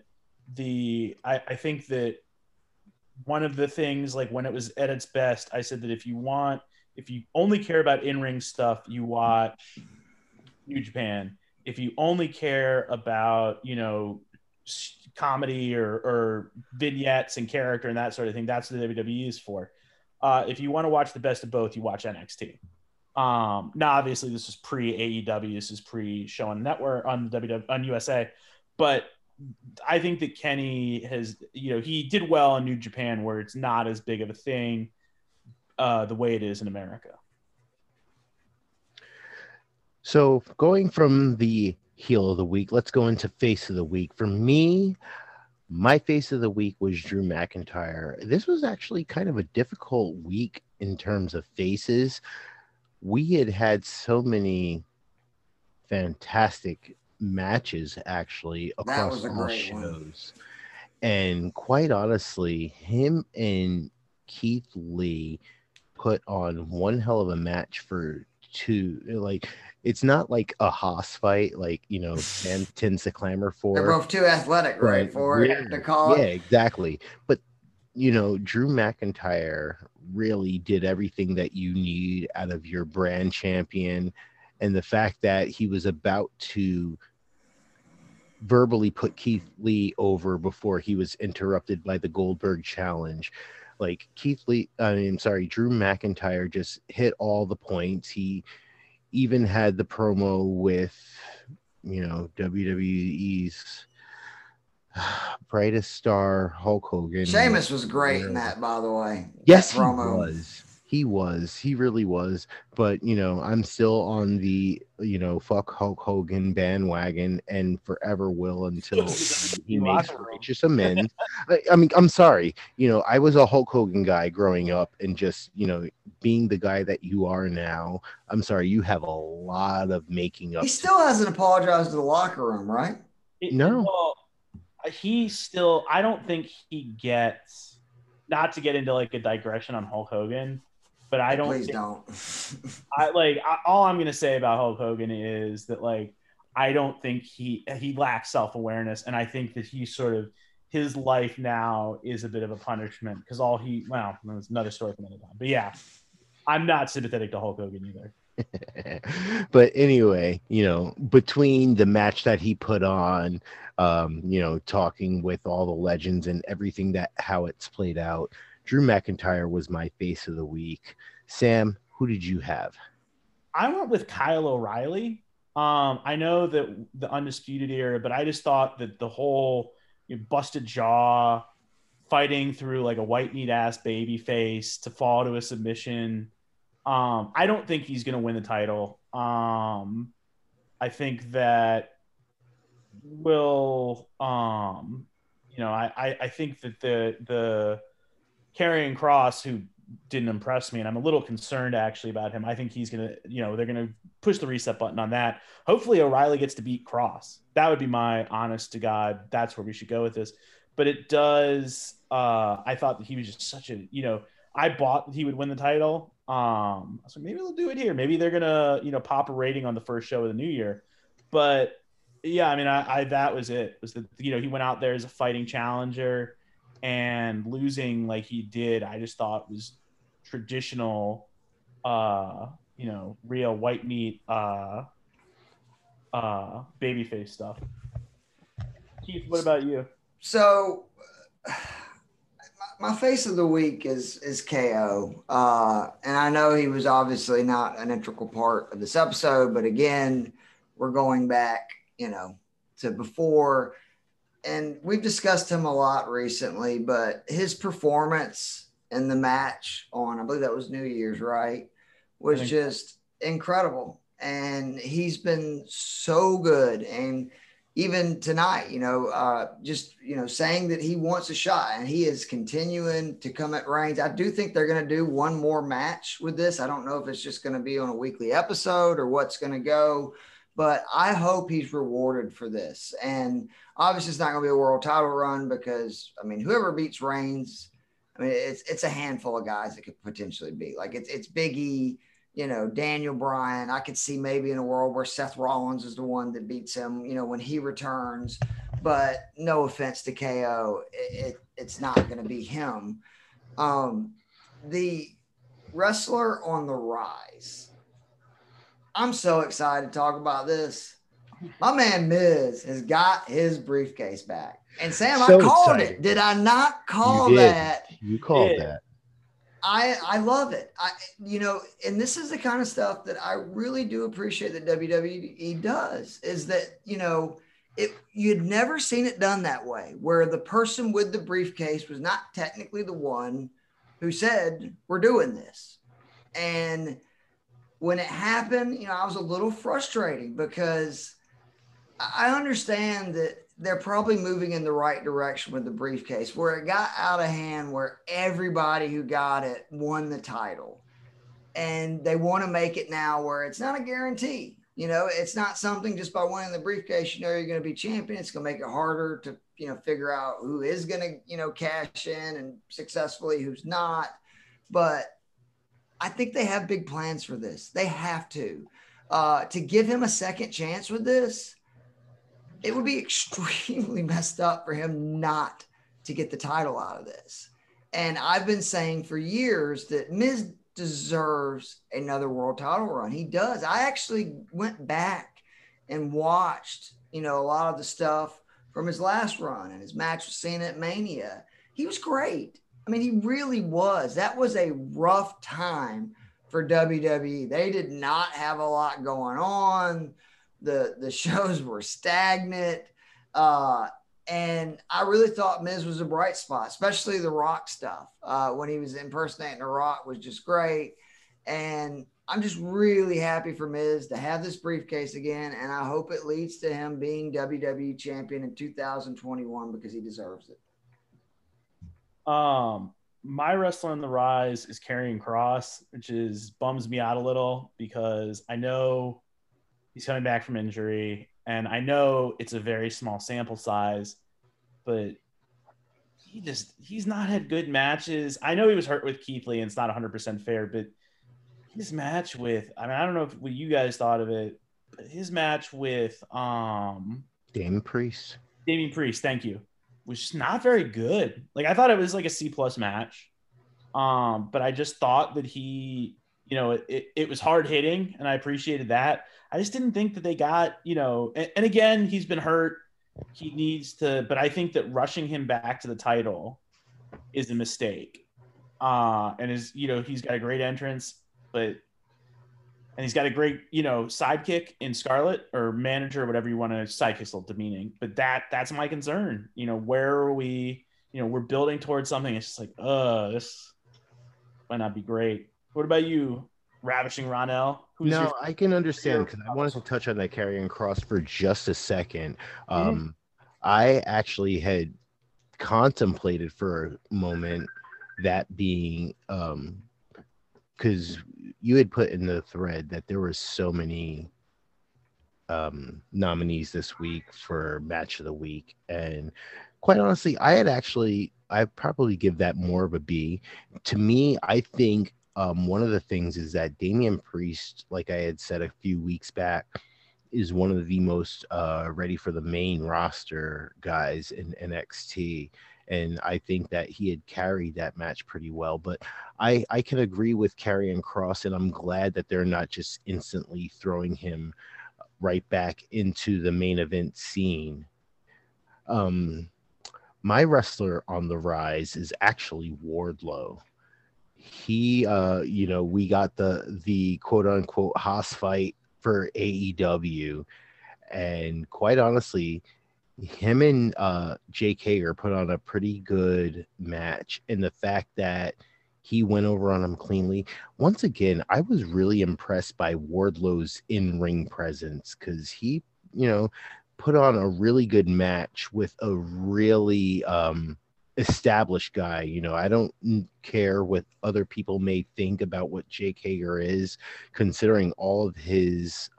I think that one of the things, like when it was at its best, I said that if you only care about in-ring stuff, you watch New Japan. If you only care about, comedy or vignettes and character and that sort of thing, that's what the WWE is for. If you want to watch the best of both, you watch NXT. Now obviously this was pre AEW, this is pre show on network on on USA, but I think that Kenny has, he did well in New Japan where it's not as big of a thing the way it is in America. So going from the heel of the week, let's go into face of the week. For me, my face of the week was Drew McIntyre. This was actually kind of a difficult week in terms of faces. We had so many fantastic matches actually across all shows. And quite honestly, him and Keith Lee put on one hell of a match for two. Like, it's not like a Haas fight, like, man tends to clamor for. They're both too athletic, right, for it to call it. Yeah, exactly. But, Drew McIntyre really did everything that you need out of your brand champion. And the fact that he was about to verbally put Keith Lee over before he was interrupted by the Goldberg challenge. Like Drew McIntyre just hit all the points. He even had the promo with, WWE's brightest star, Hulk Hogan. Sheamus was great in that, by the way. Yes, he was. He really was. But, I'm still on the, fuck Hulk Hogan bandwagon and forever will until he makes righteous amends. I mean, I'm sorry. I was a Hulk Hogan guy growing up and just, being the guy that you are now, I'm sorry, you have a lot of making up. He still hasn't apologized to the locker room, right? No. Well, I don't think he gets, not to get into like a digression on Hulk Hogan, but I don't. Please don't. All I'm gonna say about Hulk Hogan is that I don't think he lacks self-awareness, and I think that his life now is a bit of a punishment because that's another story for another time. But yeah, I'm not sympathetic to Hulk Hogan either. But anyway, between the match that he put on, talking with all the legends and everything how it's played out, Drew McIntyre was my face of the week. Sam, who did you have? I went with Kyle O'Reilly. I know that the Undisputed Era, but I just thought that the whole busted jaw, fighting through like a white meat ass baby face to fall to a submission. I don't think he's going to win the title. I think that I think that the Karrion Kross, who didn't impress me, and I'm a little concerned actually about him. I think he's going to, they're going to push the reset button on that. Hopefully O'Reilly gets to beat Kross. That would be my honest to God. That's where we should go with this. But it does. I thought that he was just such a, I bought he would win the title. So maybe they'll do it here. Maybe they're gonna, pop a rating on the first show of the new year. But yeah, I mean, I that was it. Was that he went out there as a fighting challenger and losing like he did. I just thought was traditional, real white meat, babyface stuff. Keith, what about you? So. My face of the week is KO. And I know he was obviously not an integral part of this episode, but again, we're going back, to before. And we've discussed him a lot recently, but his performance in the match on, I believe that was New Year's, right, was just incredible. And he's been so good. And even tonight, saying that he wants a shot and he is continuing to come at Reigns. I do think they're going to do one more match with this. I don't know if it's just going to be on a weekly episode or what's going to go, but I hope he's rewarded for this. And obviously it's not going to be a world title run because, whoever beats Reigns, it's a handful of guys it could potentially be. Like it's Big E, Daniel Bryan. I could see maybe in a world where Seth Rollins is the one that beats him, when he returns. But no offense to KO, it's not going to be him. The wrestler on the rise. I'm so excited to talk about this. My man Miz has got his briefcase back. And Sam, I called it. Did I not call that? You called that. I love it. And this is the kind of stuff that I really do appreciate that WWE does, is that, you'd never seen it done that way, where the person with the briefcase was not technically the one who said, we're doing this. And when it happened, I was a little frustrating because I understand that they're probably moving in the right direction with the briefcase, where it got out of hand, where everybody who got it won the title. And they want to make it now where it's not a guarantee. It's not something just by winning the briefcase, you're going to be champion. It's going to make it harder to, figure out who is going to, cash in and successfully, who's not. But I think they have big plans for this. They have to give him a second chance with this. It would be extremely messed up for him not to get the title out of this. And I've been saying for years that Miz deserves another world title run. He does. I actually went back and watched, a lot of the stuff from his last run and his match with Cena at Mania. He was great. I mean, he really was. That was a rough time for WWE. They did not have a lot going on. The shows were stagnant. And I really thought Miz was a bright spot, especially the Rock stuff. When he was impersonating The Rock was just great. And I'm just really happy for Miz to have this briefcase again. And I hope it leads to him being WWE champion in 2021 because he deserves it. My wrestler on the rise is Karrion Kross, which bums me out a little because I know he's coming back from injury, and I know it's a very small sample size, but he's not had good matches. I know he was hurt with Keith Lee, and it's not 100% fair, but his match with, I don't know what you guys thought of it, but his match with Damian Priest, thank you, was just not very good. Like, I thought it was like a C+ match, but I just thought that he, it was hard hitting, and I appreciated that. I just didn't think that they got, and again, he's been hurt. He needs to, but I think that rushing him back to the title is a mistake. And he's got a great entrance, and he's got a great, sidekick in Scarlett, or manager, or whatever you want to, sidekick's a little demeaning, but that's my concern. Where are we, we're building towards something. It's just like, this might not be great. What about you, Ravishing Ronell? I can understand, because I wanted to touch on that Karrion Kross for just a second. I actually had contemplated for a moment that being, because you had put in the thread that there were so many nominees this week for match of the week, and quite honestly, I probably give that more of a B. To me, I think one of the things is that Damian Priest, like I had said a few weeks back, is one of the most ready for the main roster guys in NXT. And I think that he had carried that match pretty well. But I can agree with Karrion Kross, and I'm glad that they're not just instantly throwing him right back into the main event scene. My wrestler on the rise is actually Wardlow. He we got the quote unquote Haas fight for AEW, and quite honestly, him and Jake Hager put on a pretty good match, and the fact that he went over on him cleanly. Once again, I was really impressed by Wardlow's in-ring presence, because he put on a really good match with a really established guy. I don't care what other people may think about what Jake Hager is, considering all of his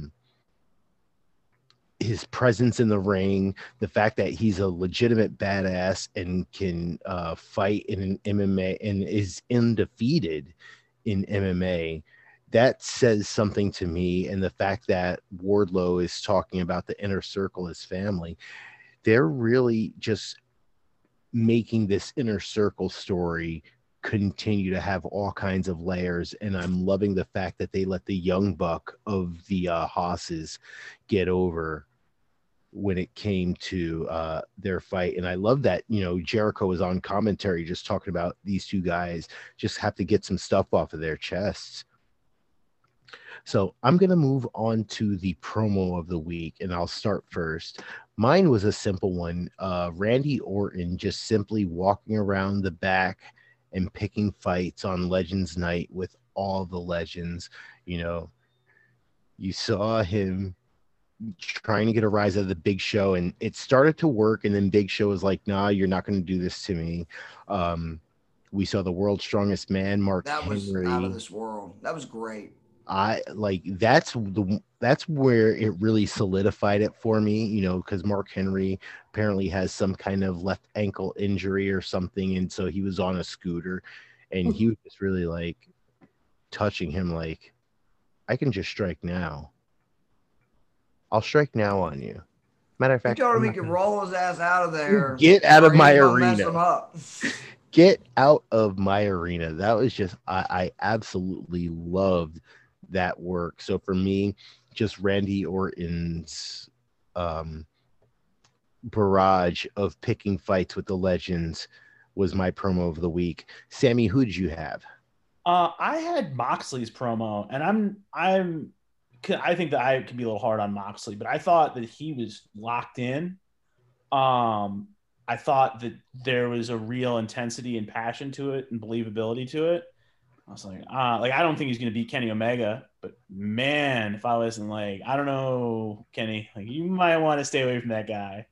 presence in the ring, the fact that he's a legitimate badass and can fight in an MMA and is undefeated in MMA. That says something to me. And the fact that Wardlow is talking about the inner circle, his family, they're really just making this inner circle story continue to have all kinds of layers. And I'm loving the fact that they let the young buck of the Haas's get over. when it came to their fight. And I love that, Jericho was on commentary just talking about these two guys just have to get some stuff off of their chests. So I'm going to move on to the promo of the week, and I'll start first. Mine was a simple one. Randy Orton just simply walking around the back and picking fights on Legends Night with all the legends. You saw him trying to get a rise out of the Big Show, and it started to work, and then Big Show was like, nah, you're not going to do this to me. We saw the world's strongest man, Mark That Henry. was out of this world. That was great. That's where it really solidified it for me, because Mark Henry apparently has some kind of left ankle injury or something, and so he was on a scooter, and he was just really like touching him like, I can just strike now. I'll strike now on you. Matter of fact, you told him he could roll his ass out of there. Get out of my arena. Get out of my arena. That was just, I absolutely loved that work. So for me, just Randy Orton's barrage of picking fights with the legends was my promo of the week. Sammy, who did you have? I had Moxley's promo, and I think that I could be a little hard on Moxley, but I thought that he was locked in. I thought that there was a real intensity and passion to it and believability to it. I was like, I don't think he's going to beat Kenny Omega, but man, if I wasn't like, I don't know, Kenny, like you might want to stay away from that guy.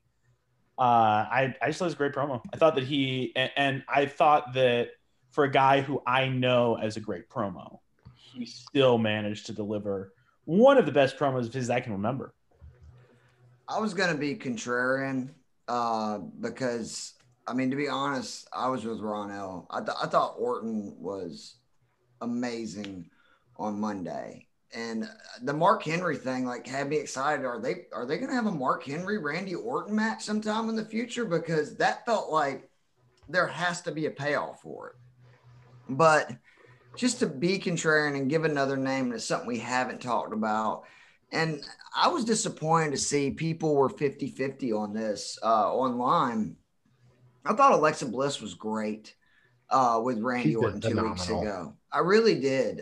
I just thought it was a great promo. I thought that and I thought that for a guy who I know as a great promo, he still managed to deliver one of the best promos of his I can remember. I was going to be contrarian because, I mean, to be honest, I was with Ronell. I thought Orton was amazing on Monday. And the Mark Henry thing, like, had me excited. Are they going to have a Mark Henry Randy Orton match sometime in the future? Because that felt like there has to be a payoff for it. But just to be contrarian and give another name, that's something we haven't talked about. And I was disappointed to see people were 50-50 on this online. I thought Alexa Bliss was great with Randy Orton 2 weeks ago. I really did.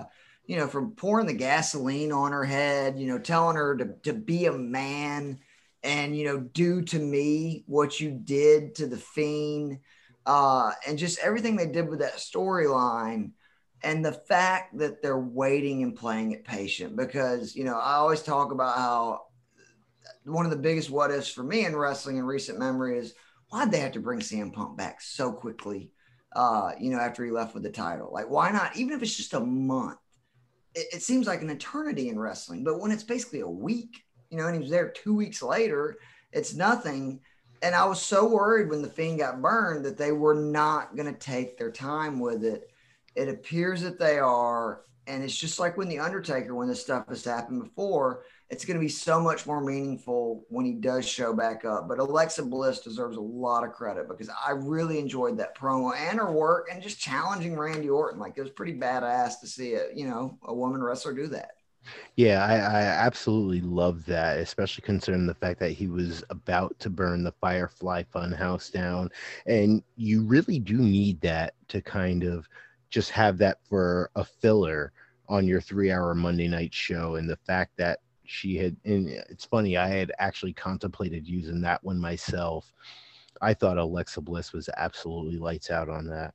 From pouring the gasoline on her head, telling her to be a man and, do to me what you did to the Fiend, and just everything they did with that storyline. And the fact that they're waiting and playing it patient, because, I always talk about how one of the biggest what ifs for me in wrestling in recent memory is why'd they have to bring CM Punk back so quickly, after he left with the title? Like, why not? Even if it's just a month, it seems like an eternity in wrestling. But when it's basically a week, and he was there 2 weeks later, it's nothing. And I was so worried when the Fiend got burned that they were not going to take their time with it. It appears that they are, and it's just like when The Undertaker, when this stuff has happened before, it's going to be so much more meaningful when he does show back up. But Alexa Bliss deserves a lot of credit because I really enjoyed that promo and her work and just challenging Randy Orton. Like, it was pretty badass to see a woman wrestler do that. Yeah, I absolutely love that, especially considering the fact that he was about to burn the Firefly Funhouse down. And you really do need that to kind of just have that for a filler on your 3-hour Monday night show. And the fact that and it's funny, I had actually contemplated using that one myself. I thought Alexa Bliss was absolutely lights out on that.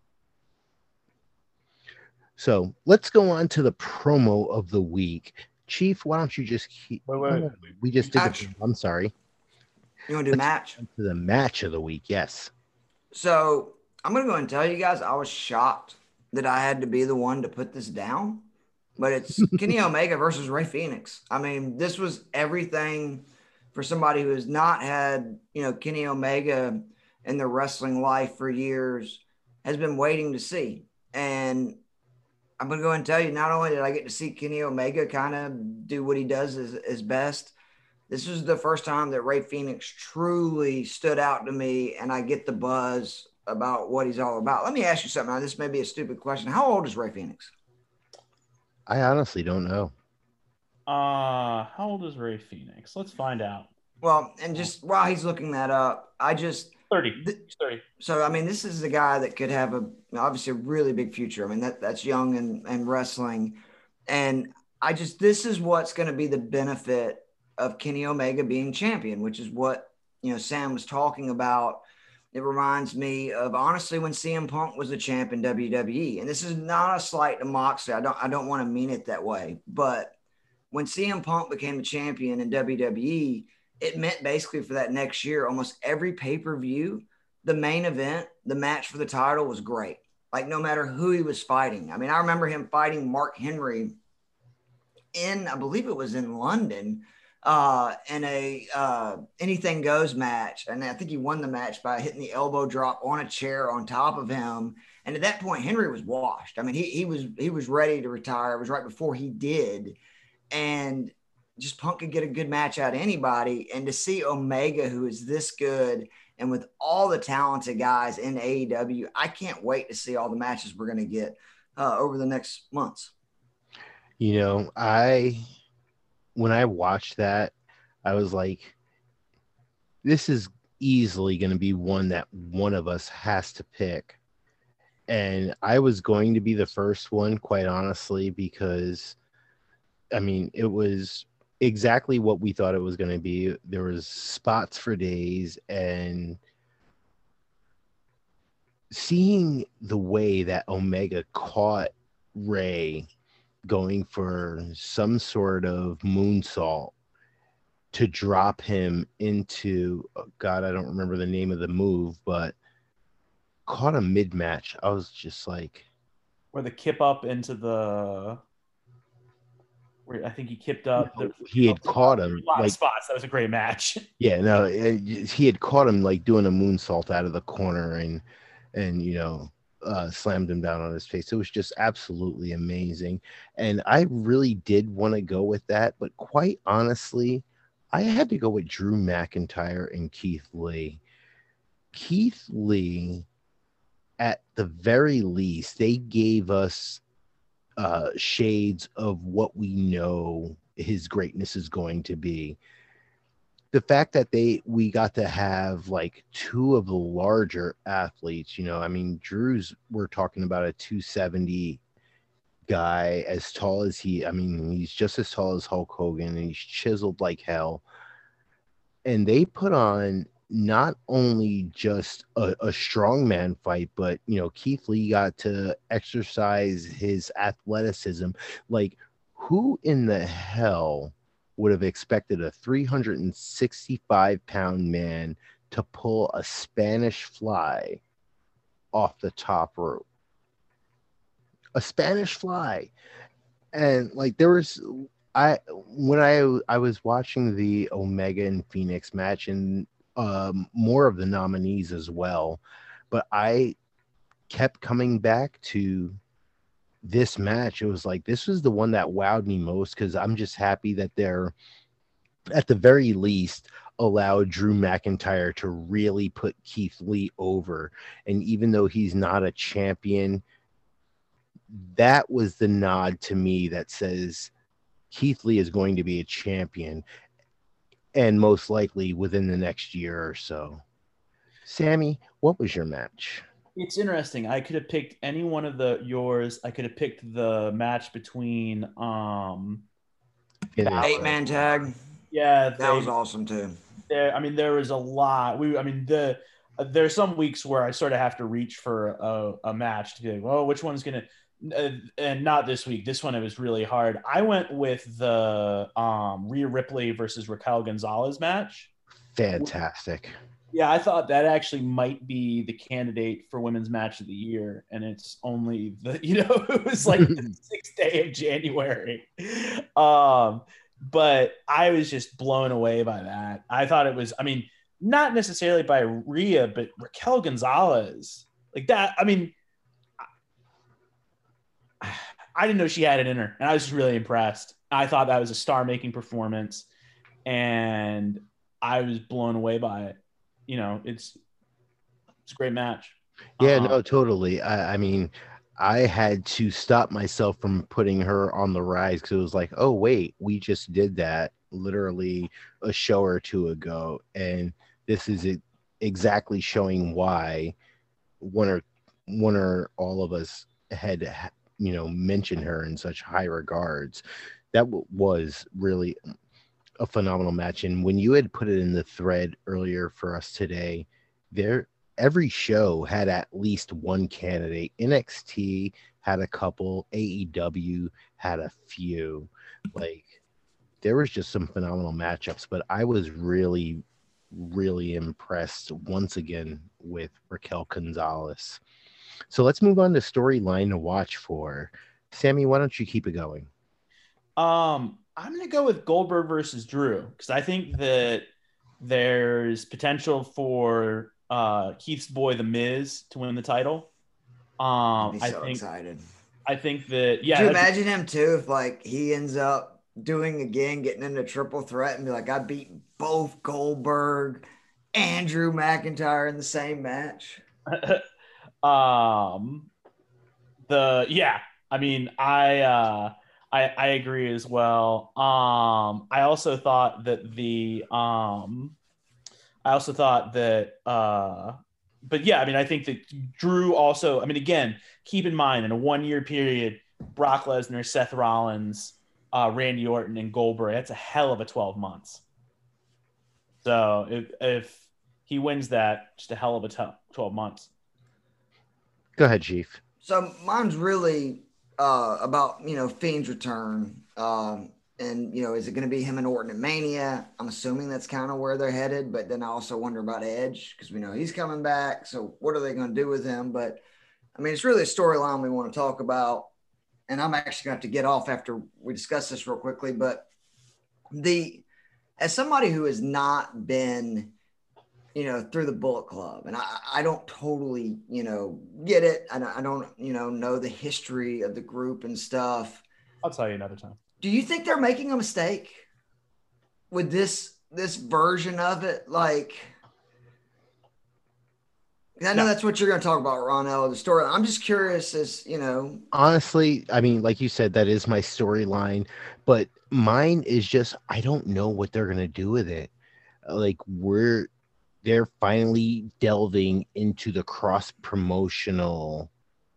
So let's go on to the promo of the week. Chief, why don't you just keep... Wait. We just did the... I'm sorry. You want to do match? To the match of the week, yes. So I'm going to go and tell you guys, I was shocked that I had to be the one to put this down, but it's Kenny Omega versus Rey Fenix. I mean, this was everything for somebody who has not had, Kenny Omega in their wrestling life for years, has been waiting to see. And I'm going to go and tell you, not only did I get to see Kenny Omega kind of do what he does as best, this was the first time that Rey Fenix truly stood out to me, and I get the buzz about what he's all about. Let me ask you something. Now, this may be a stupid question. How old is Rey Fenix? I honestly don't know. How old is Rey Fenix? Let's find out. Well, and just while he's looking that up, 30. He's 30. So I mean, this is a guy that could have obviously a really big future. I mean, that's young and wrestling, and this is what's going to be the benefit of Kenny Omega being champion, which is what Sam was talking about. It reminds me of honestly when CM Punk was the champ in WWE, and this is not a slight to Moxley. I don't want to mean it that way, but when CM Punk became the champion in WWE, it meant basically for that next year, almost every pay-per-view, the main event, the match for the title was great. Like no matter who he was fighting. I mean, I remember him fighting Mark Henry I believe it was in London, in a anything goes match. And I think he won the match by hitting the elbow drop on a chair on top of him. And at that point, Henry was washed. I mean, he was ready to retire. It was right before he did. And just Punk could get a good match out of anybody. And to see Omega, who is this good, and with all the talented guys in AEW, I can't wait to see all the matches we're going to get over the next months. When I watched that, I was like, this is easily going to be one that one of us has to pick. And I was going to be the first one, quite honestly, because I mean, it was exactly what we thought it was going to be. There was spots for days, and seeing the way that Omega caught Ray going for some sort of moonsault to drop him into, God, I don't remember the name of the move, but caught a mid-match. I was just like, or the kip up into the, where I think he kipped up. He had caught him a lot of spots. That was a great match. Yeah, no, he had caught him like doing a moonsault out of the corner and slammed him down on his face. It was just absolutely amazing. And I really did want to go with that. But quite honestly, I had to go with Drew McIntyre and Keith Lee. Keith Lee, at the very least, they gave us shades of what we know his greatness is going to be. The fact that we got to have like two of the larger athletes, I mean, we're talking about a 270 guy, as tall as he's just as tall as Hulk Hogan, and he's chiseled like hell. And they put on not only just a strongman fight, but Keith Lee got to exercise his athleticism. Like, who in the hell would have expected a 365-pound man to pull a Spanish fly off the top rope? A Spanish fly. And like, there was when I was watching the Omega and Phoenix match, and more of the nominees as well, but I kept coming back to this match. It was like, this was the one that wowed me most, because I'm just happy that they're at the very least allowed Drew McIntyre to really put Keith Lee over. And even though he's not a champion, that was the nod to me that says Keith Lee is going to be a champion, and most likely within the next year or so. Sammy, what was your match? It's interesting. I could have picked any one of yours. I could have picked the match between 8-man tag. Yeah, that was awesome too. There was a lot. There's some weeks where I sort of have to reach for a match to be like, well, which one's gonna, and not this week. This one, it was really hard. I went with the Rhea Ripley versus Raquel Gonzalez match. Fantastic. Yeah, I thought that actually might be the candidate for Women's Match of the Year, and it's only it was like the 6th day of January. But I was just blown away by that. I thought it was, not necessarily by Rhea, but Raquel Gonzalez. Like that, I didn't know she had it in her, and I was just really impressed. I thought that was a star-making performance, and I was blown away by it. It's a great match. Yeah, no, totally. I had to stop myself from putting her on the rise, because it was like, oh wait, we just did that literally a show or two ago, and this is exactly showing why one or all of us had mentioned her in such high regards. That was really a phenomenal match. And when you had put it in the thread earlier for us today, there every show had at least one candidate. NXT had a couple, AEW had a few. Like, there was just some phenomenal matchups, but I was really, really impressed once again with Raquel Gonzalez. So let's move on to storyline to watch for. Sammy, why don't you keep it going? I'm gonna go with Goldberg versus Drew because I think that there's potential for Keith's boy The Miz to win the title. I'd be I so think excited. I think that Could you imagine him too if like he ends up doing again, getting into triple threat and be like, I beat both Goldberg and Drew McIntyre in the same match? um the yeah, I mean I agree as well. I also thought that but yeah, I mean, I think that Drew also, I mean, again, keep in mind in a 1 year period, Brock Lesnar, Seth Rollins, Randy Orton, and Goldberg, that's a hell of a 12 months. So if he wins that, just a hell of a 12 months. Go ahead, Chief. So mine's really about Fiend's return. And is it going to be him and Orton at Mania? I'm assuming that's kind of where they're headed, but then I also wonder about Edge because we know he's coming back. So what are they going to do with him? But I mean, it's really a storyline we want to talk about, and I'm actually going to have to get off after we discuss this real quickly. But as somebody who has not been through the Bullet Club. And I don't totally, get it. I don't, know the history of the group and stuff. I'll tell you another time. Do you think they're making a mistake with this version of it? Like, I know that's what you're going to talk about, Ronell, the story. I'm just curious Honestly, I mean, like you said, that is my storyline, but mine is just, I don't know what they're going to do with it. Like, they're finally delving into the cross promotional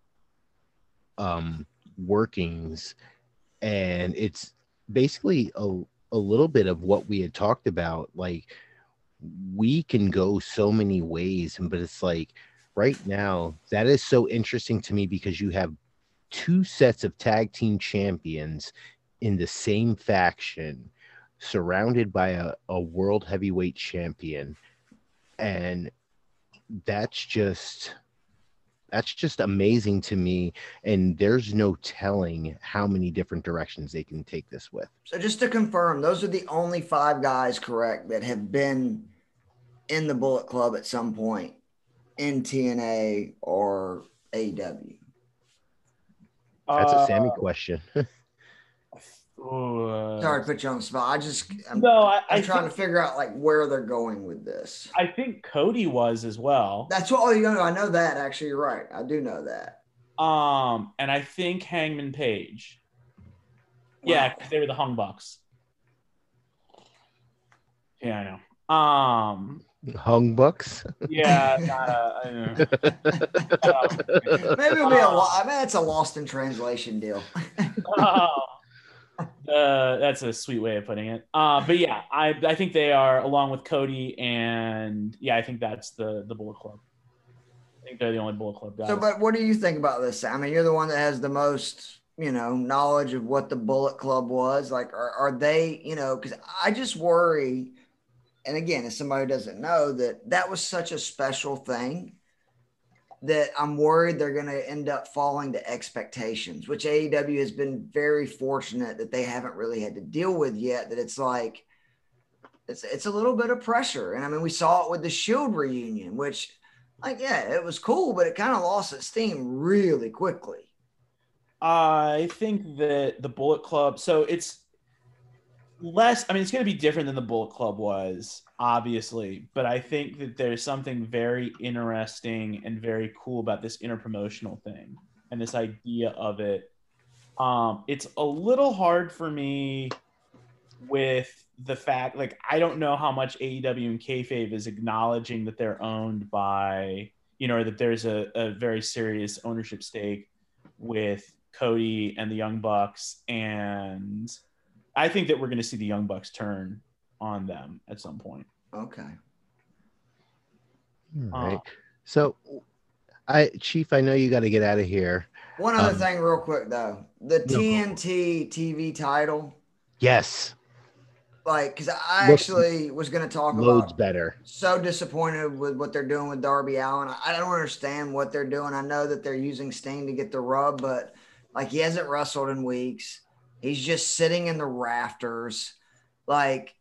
workings, and it's basically a little bit of what we had talked about. Like, we can go so many ways, but it's like right now that is so interesting to me because you have two sets of tag team champions in the same faction surrounded by a world heavyweight champion, and that's just amazing to me, and there's no telling how many different directions they can take this with. So just to confirm, those are the only 5 guys, correct, that have been in the Bullet Club at some point in TNA or AEW? That's a Sammy question. Sorry to put you on the spot. I'm trying to figure out like where they're going with this. I think Cody was as well. That's what I know that actually. You're right. I do know that. And I think Hangman Page. Wow. Yeah, because they were the Hung Bucks. Yeah, I know. Hung Bucks. Yeah, I know. Maybe it'll be it's a lost in translation deal. That's a sweet way of putting it. But yeah, I think they are, along with Cody, and yeah, I think that's the Bullet Club. I think they're the only Bullet Club guys. So, but what do you think about this? I mean, you're the one that has the most, knowledge of what the Bullet Club was. Like, are they, because I just worry, and again, as somebody who doesn't know, that was such a special thing that I'm worried they're going to end up falling to expectations, which AEW has been very fortunate that they haven't really had to deal with yet. That it's like, it's a little bit of pressure. And I mean, we saw it with the Shield reunion, which like, yeah, it was cool, but it kind of lost its steam really quickly. I think that the Bullet Club, so it's less, I mean, it's going to be different than the Bullet Club was, obviously, but I think that there's something very interesting and very cool about this interpromotional thing and this idea of it. It's a little hard for me with the fact, like, I don't know how much AEW and kayfabe is acknowledging that they're owned by, or that there's a very serious ownership stake with Cody and the Young Bucks. And I think that we're going to see the Young Bucks turn on them at some point. Okay. All right. So, Chief, I know you got to get out of here. One other thing real quick, though. The TNT TV title. Yes. Like, because I actually was going to talk loads about better. So disappointed with what they're doing with Darby Allin. I don't understand what they're doing. I know that they're using Sting to get the rub, but like, he hasn't wrestled in weeks. He's just sitting in the rafters. Like,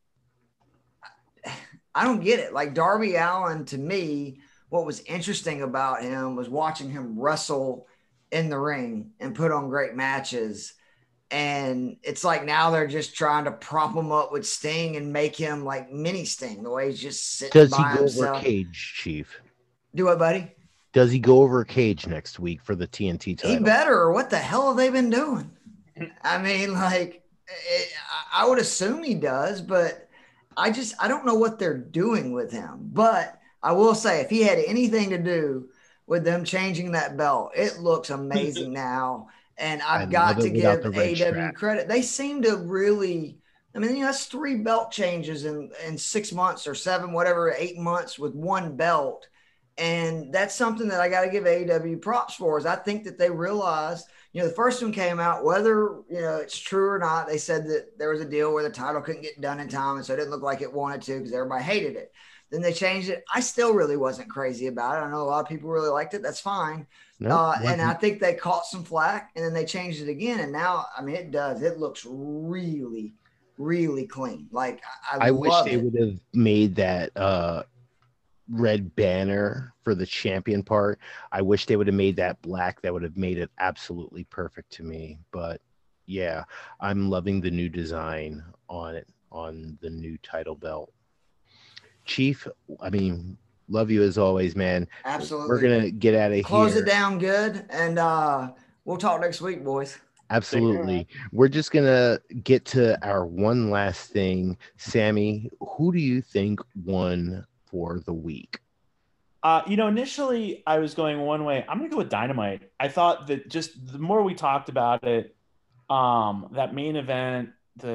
I don't get it. Like, Darby Allin, to me, what was interesting about him was watching him wrestle in the ring and put on great matches. And it's like now they're just trying to prop him up with Sting and make him like mini Sting, the way he's just sitting Does by he go himself. over Cage, Chief? Do what, buddy? Does he go over Cage next week for the TNT title? He better, or what the hell have they been doing? I mean, like, I would assume he does, but I don't know what they're doing with him. But I will say, if he had anything to do with them changing that belt, it looks amazing now. And I've got to give AEW credit. They seem to really, I mean, that's 3 belt changes in 6 months or 7, whatever, 8 months with one belt. And that's something that I got to give AEW props for, is I think that they realized, the first one came out, whether, it's true or not, they said that there was a deal where the title couldn't get done in time. And so it didn't look like it wanted to because everybody hated it. Then they changed it. I still really wasn't crazy about it. I know a lot of people really liked it. That's fine. And I think they caught some flack, and then they changed it again. And now, I mean, it looks really, really clean. Like, I wish they would have made that red banner for the champion part. I wish they would have made that black. That would have made it absolutely perfect to me. But yeah, I'm loving the new design on it, on the new title belt. Chief, I mean, love you as always, man. Absolutely. We're going to get out of here. Close it down good, and we'll talk next week, boys. Absolutely. We're just going to get to our one last thing. Sammy, who do you think won for the week? Initially I was going one way. I'm going to go with Dynamite. I thought that just the more we talked about it, that main event,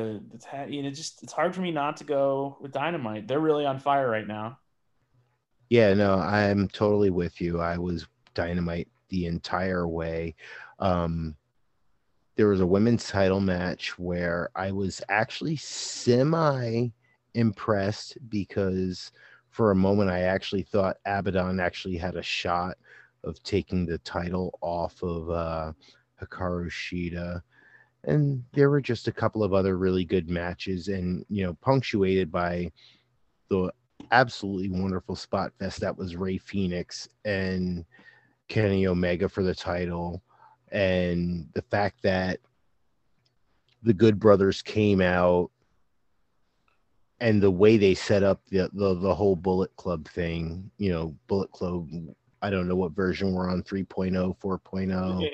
it's hard for me not to go with Dynamite. They're really on fire right now. Yeah, no, I'm totally with you. I was Dynamite the entire way. There was a women's title match where I was actually semi impressed, because for a moment I actually thought Abaddon actually had a shot of taking the title off of Hikaru Shida. And there were just a couple of other really good matches, and punctuated by the absolutely wonderful spot fest that was Rey Fenix and Kenny Omega for the title. And the fact that the Good Brothers came out, and the way they set up the whole Bullet Club thing, Bullet Club, I don't know what version we're on, 3.0, 4.0.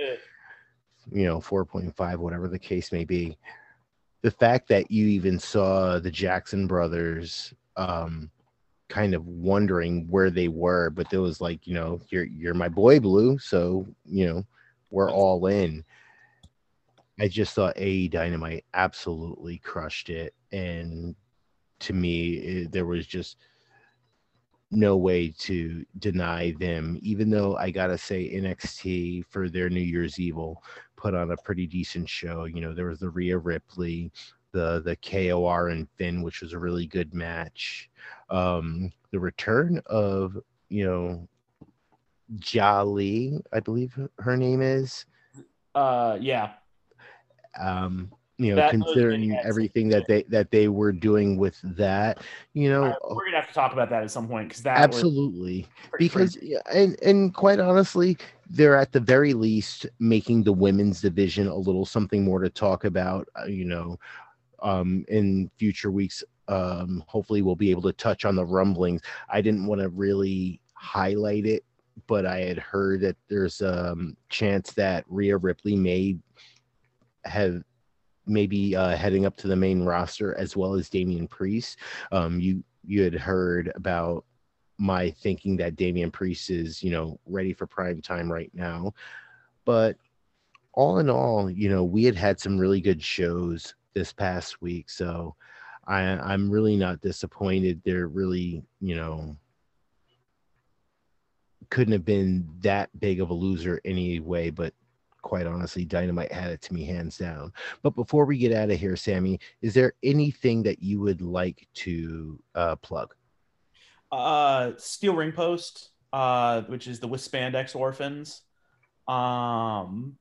4.5, whatever the case may be. The fact that you even saw the Jackson brothers kind of wondering where they were, but there was like, you're my boy, Blue, so we're all in. I just thought Dynamite absolutely crushed it, and to me, there was just no way to deny them, even though I gotta say NXT for their New Year's Evil put on a pretty decent show. There was the Rhea Ripley, the KOR and Finn, which was a really good match. The return of Jali, I believe her name is. Yeah. Considering everything that they were doing with that, we're gonna have to talk about that at some point, because that absolutely, because and quite honestly, they're at the very least making the women's division a little something more to talk about. In future weeks, hopefully we'll be able to touch on the rumblings. I didn't want to really highlight it, but I had heard that there's a chance that Rhea Ripley may have maybe heading up to the main roster, as well as Damian Priest. You had heard about my thinking that Damian Priest is, ready for prime time right now. But all in all, we had some really good shows this past week. So I'm really not disappointed. They're really, couldn't have been that big of a loser anyway, but quite honestly, Dynamite had it to me hands down. But before we get out of here, Sammy, is there anything that you would like to plug? Steel Ring Post, which is the with Spandex Orphans. Trying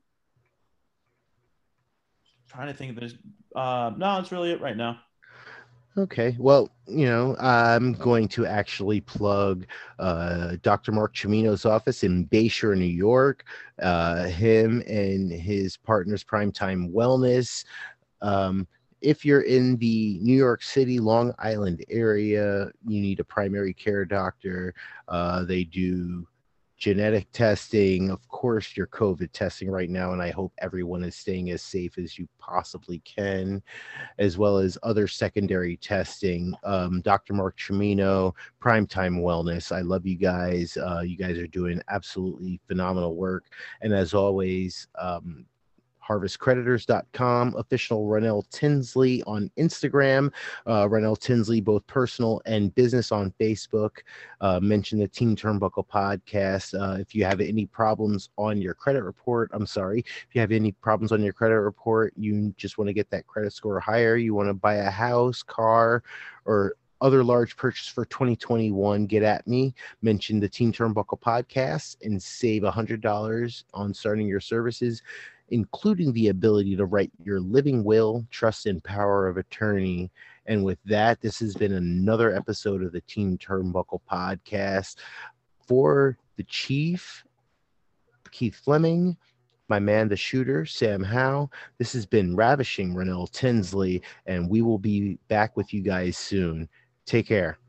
to think if there's no, that's really it right now. Okay, well, I'm going to actually plug Dr. Mark Chimino's office in Bayshore, New York. Him and his partners, Primetime Wellness. If you're in the New York City, Long Island area, you need a primary care doctor. They do genetic testing, of course, your COVID testing right now, and I hope everyone is staying as safe as you possibly can, as well as other secondary testing. Dr. Mark Chimino, Primetime Wellness. I love you guys. You guys are doing absolutely phenomenal work. And as always, harvestcreditors.com, official Ronell Tinsley on Instagram, Ronell Tinsley, both personal and business on Facebook. Mention the Team Turnbuckle podcast. If you have any problems on your credit report, if you have any problems on your credit report, you just want to get that credit score higher, you want to buy a house, car, or other large purchase for 2021, get at me. Mention the Team Turnbuckle podcast and save $100 on starting your services, including the ability to write your living will, trust, and power of attorney. And with that, this has been another episode of the Team Turnbuckle podcast. For the Chief, Keith Fleming, my man, the shooter, Sam Howe, this has been Ravishing Ronell Tinsley, and we will be back with you guys soon. Take care.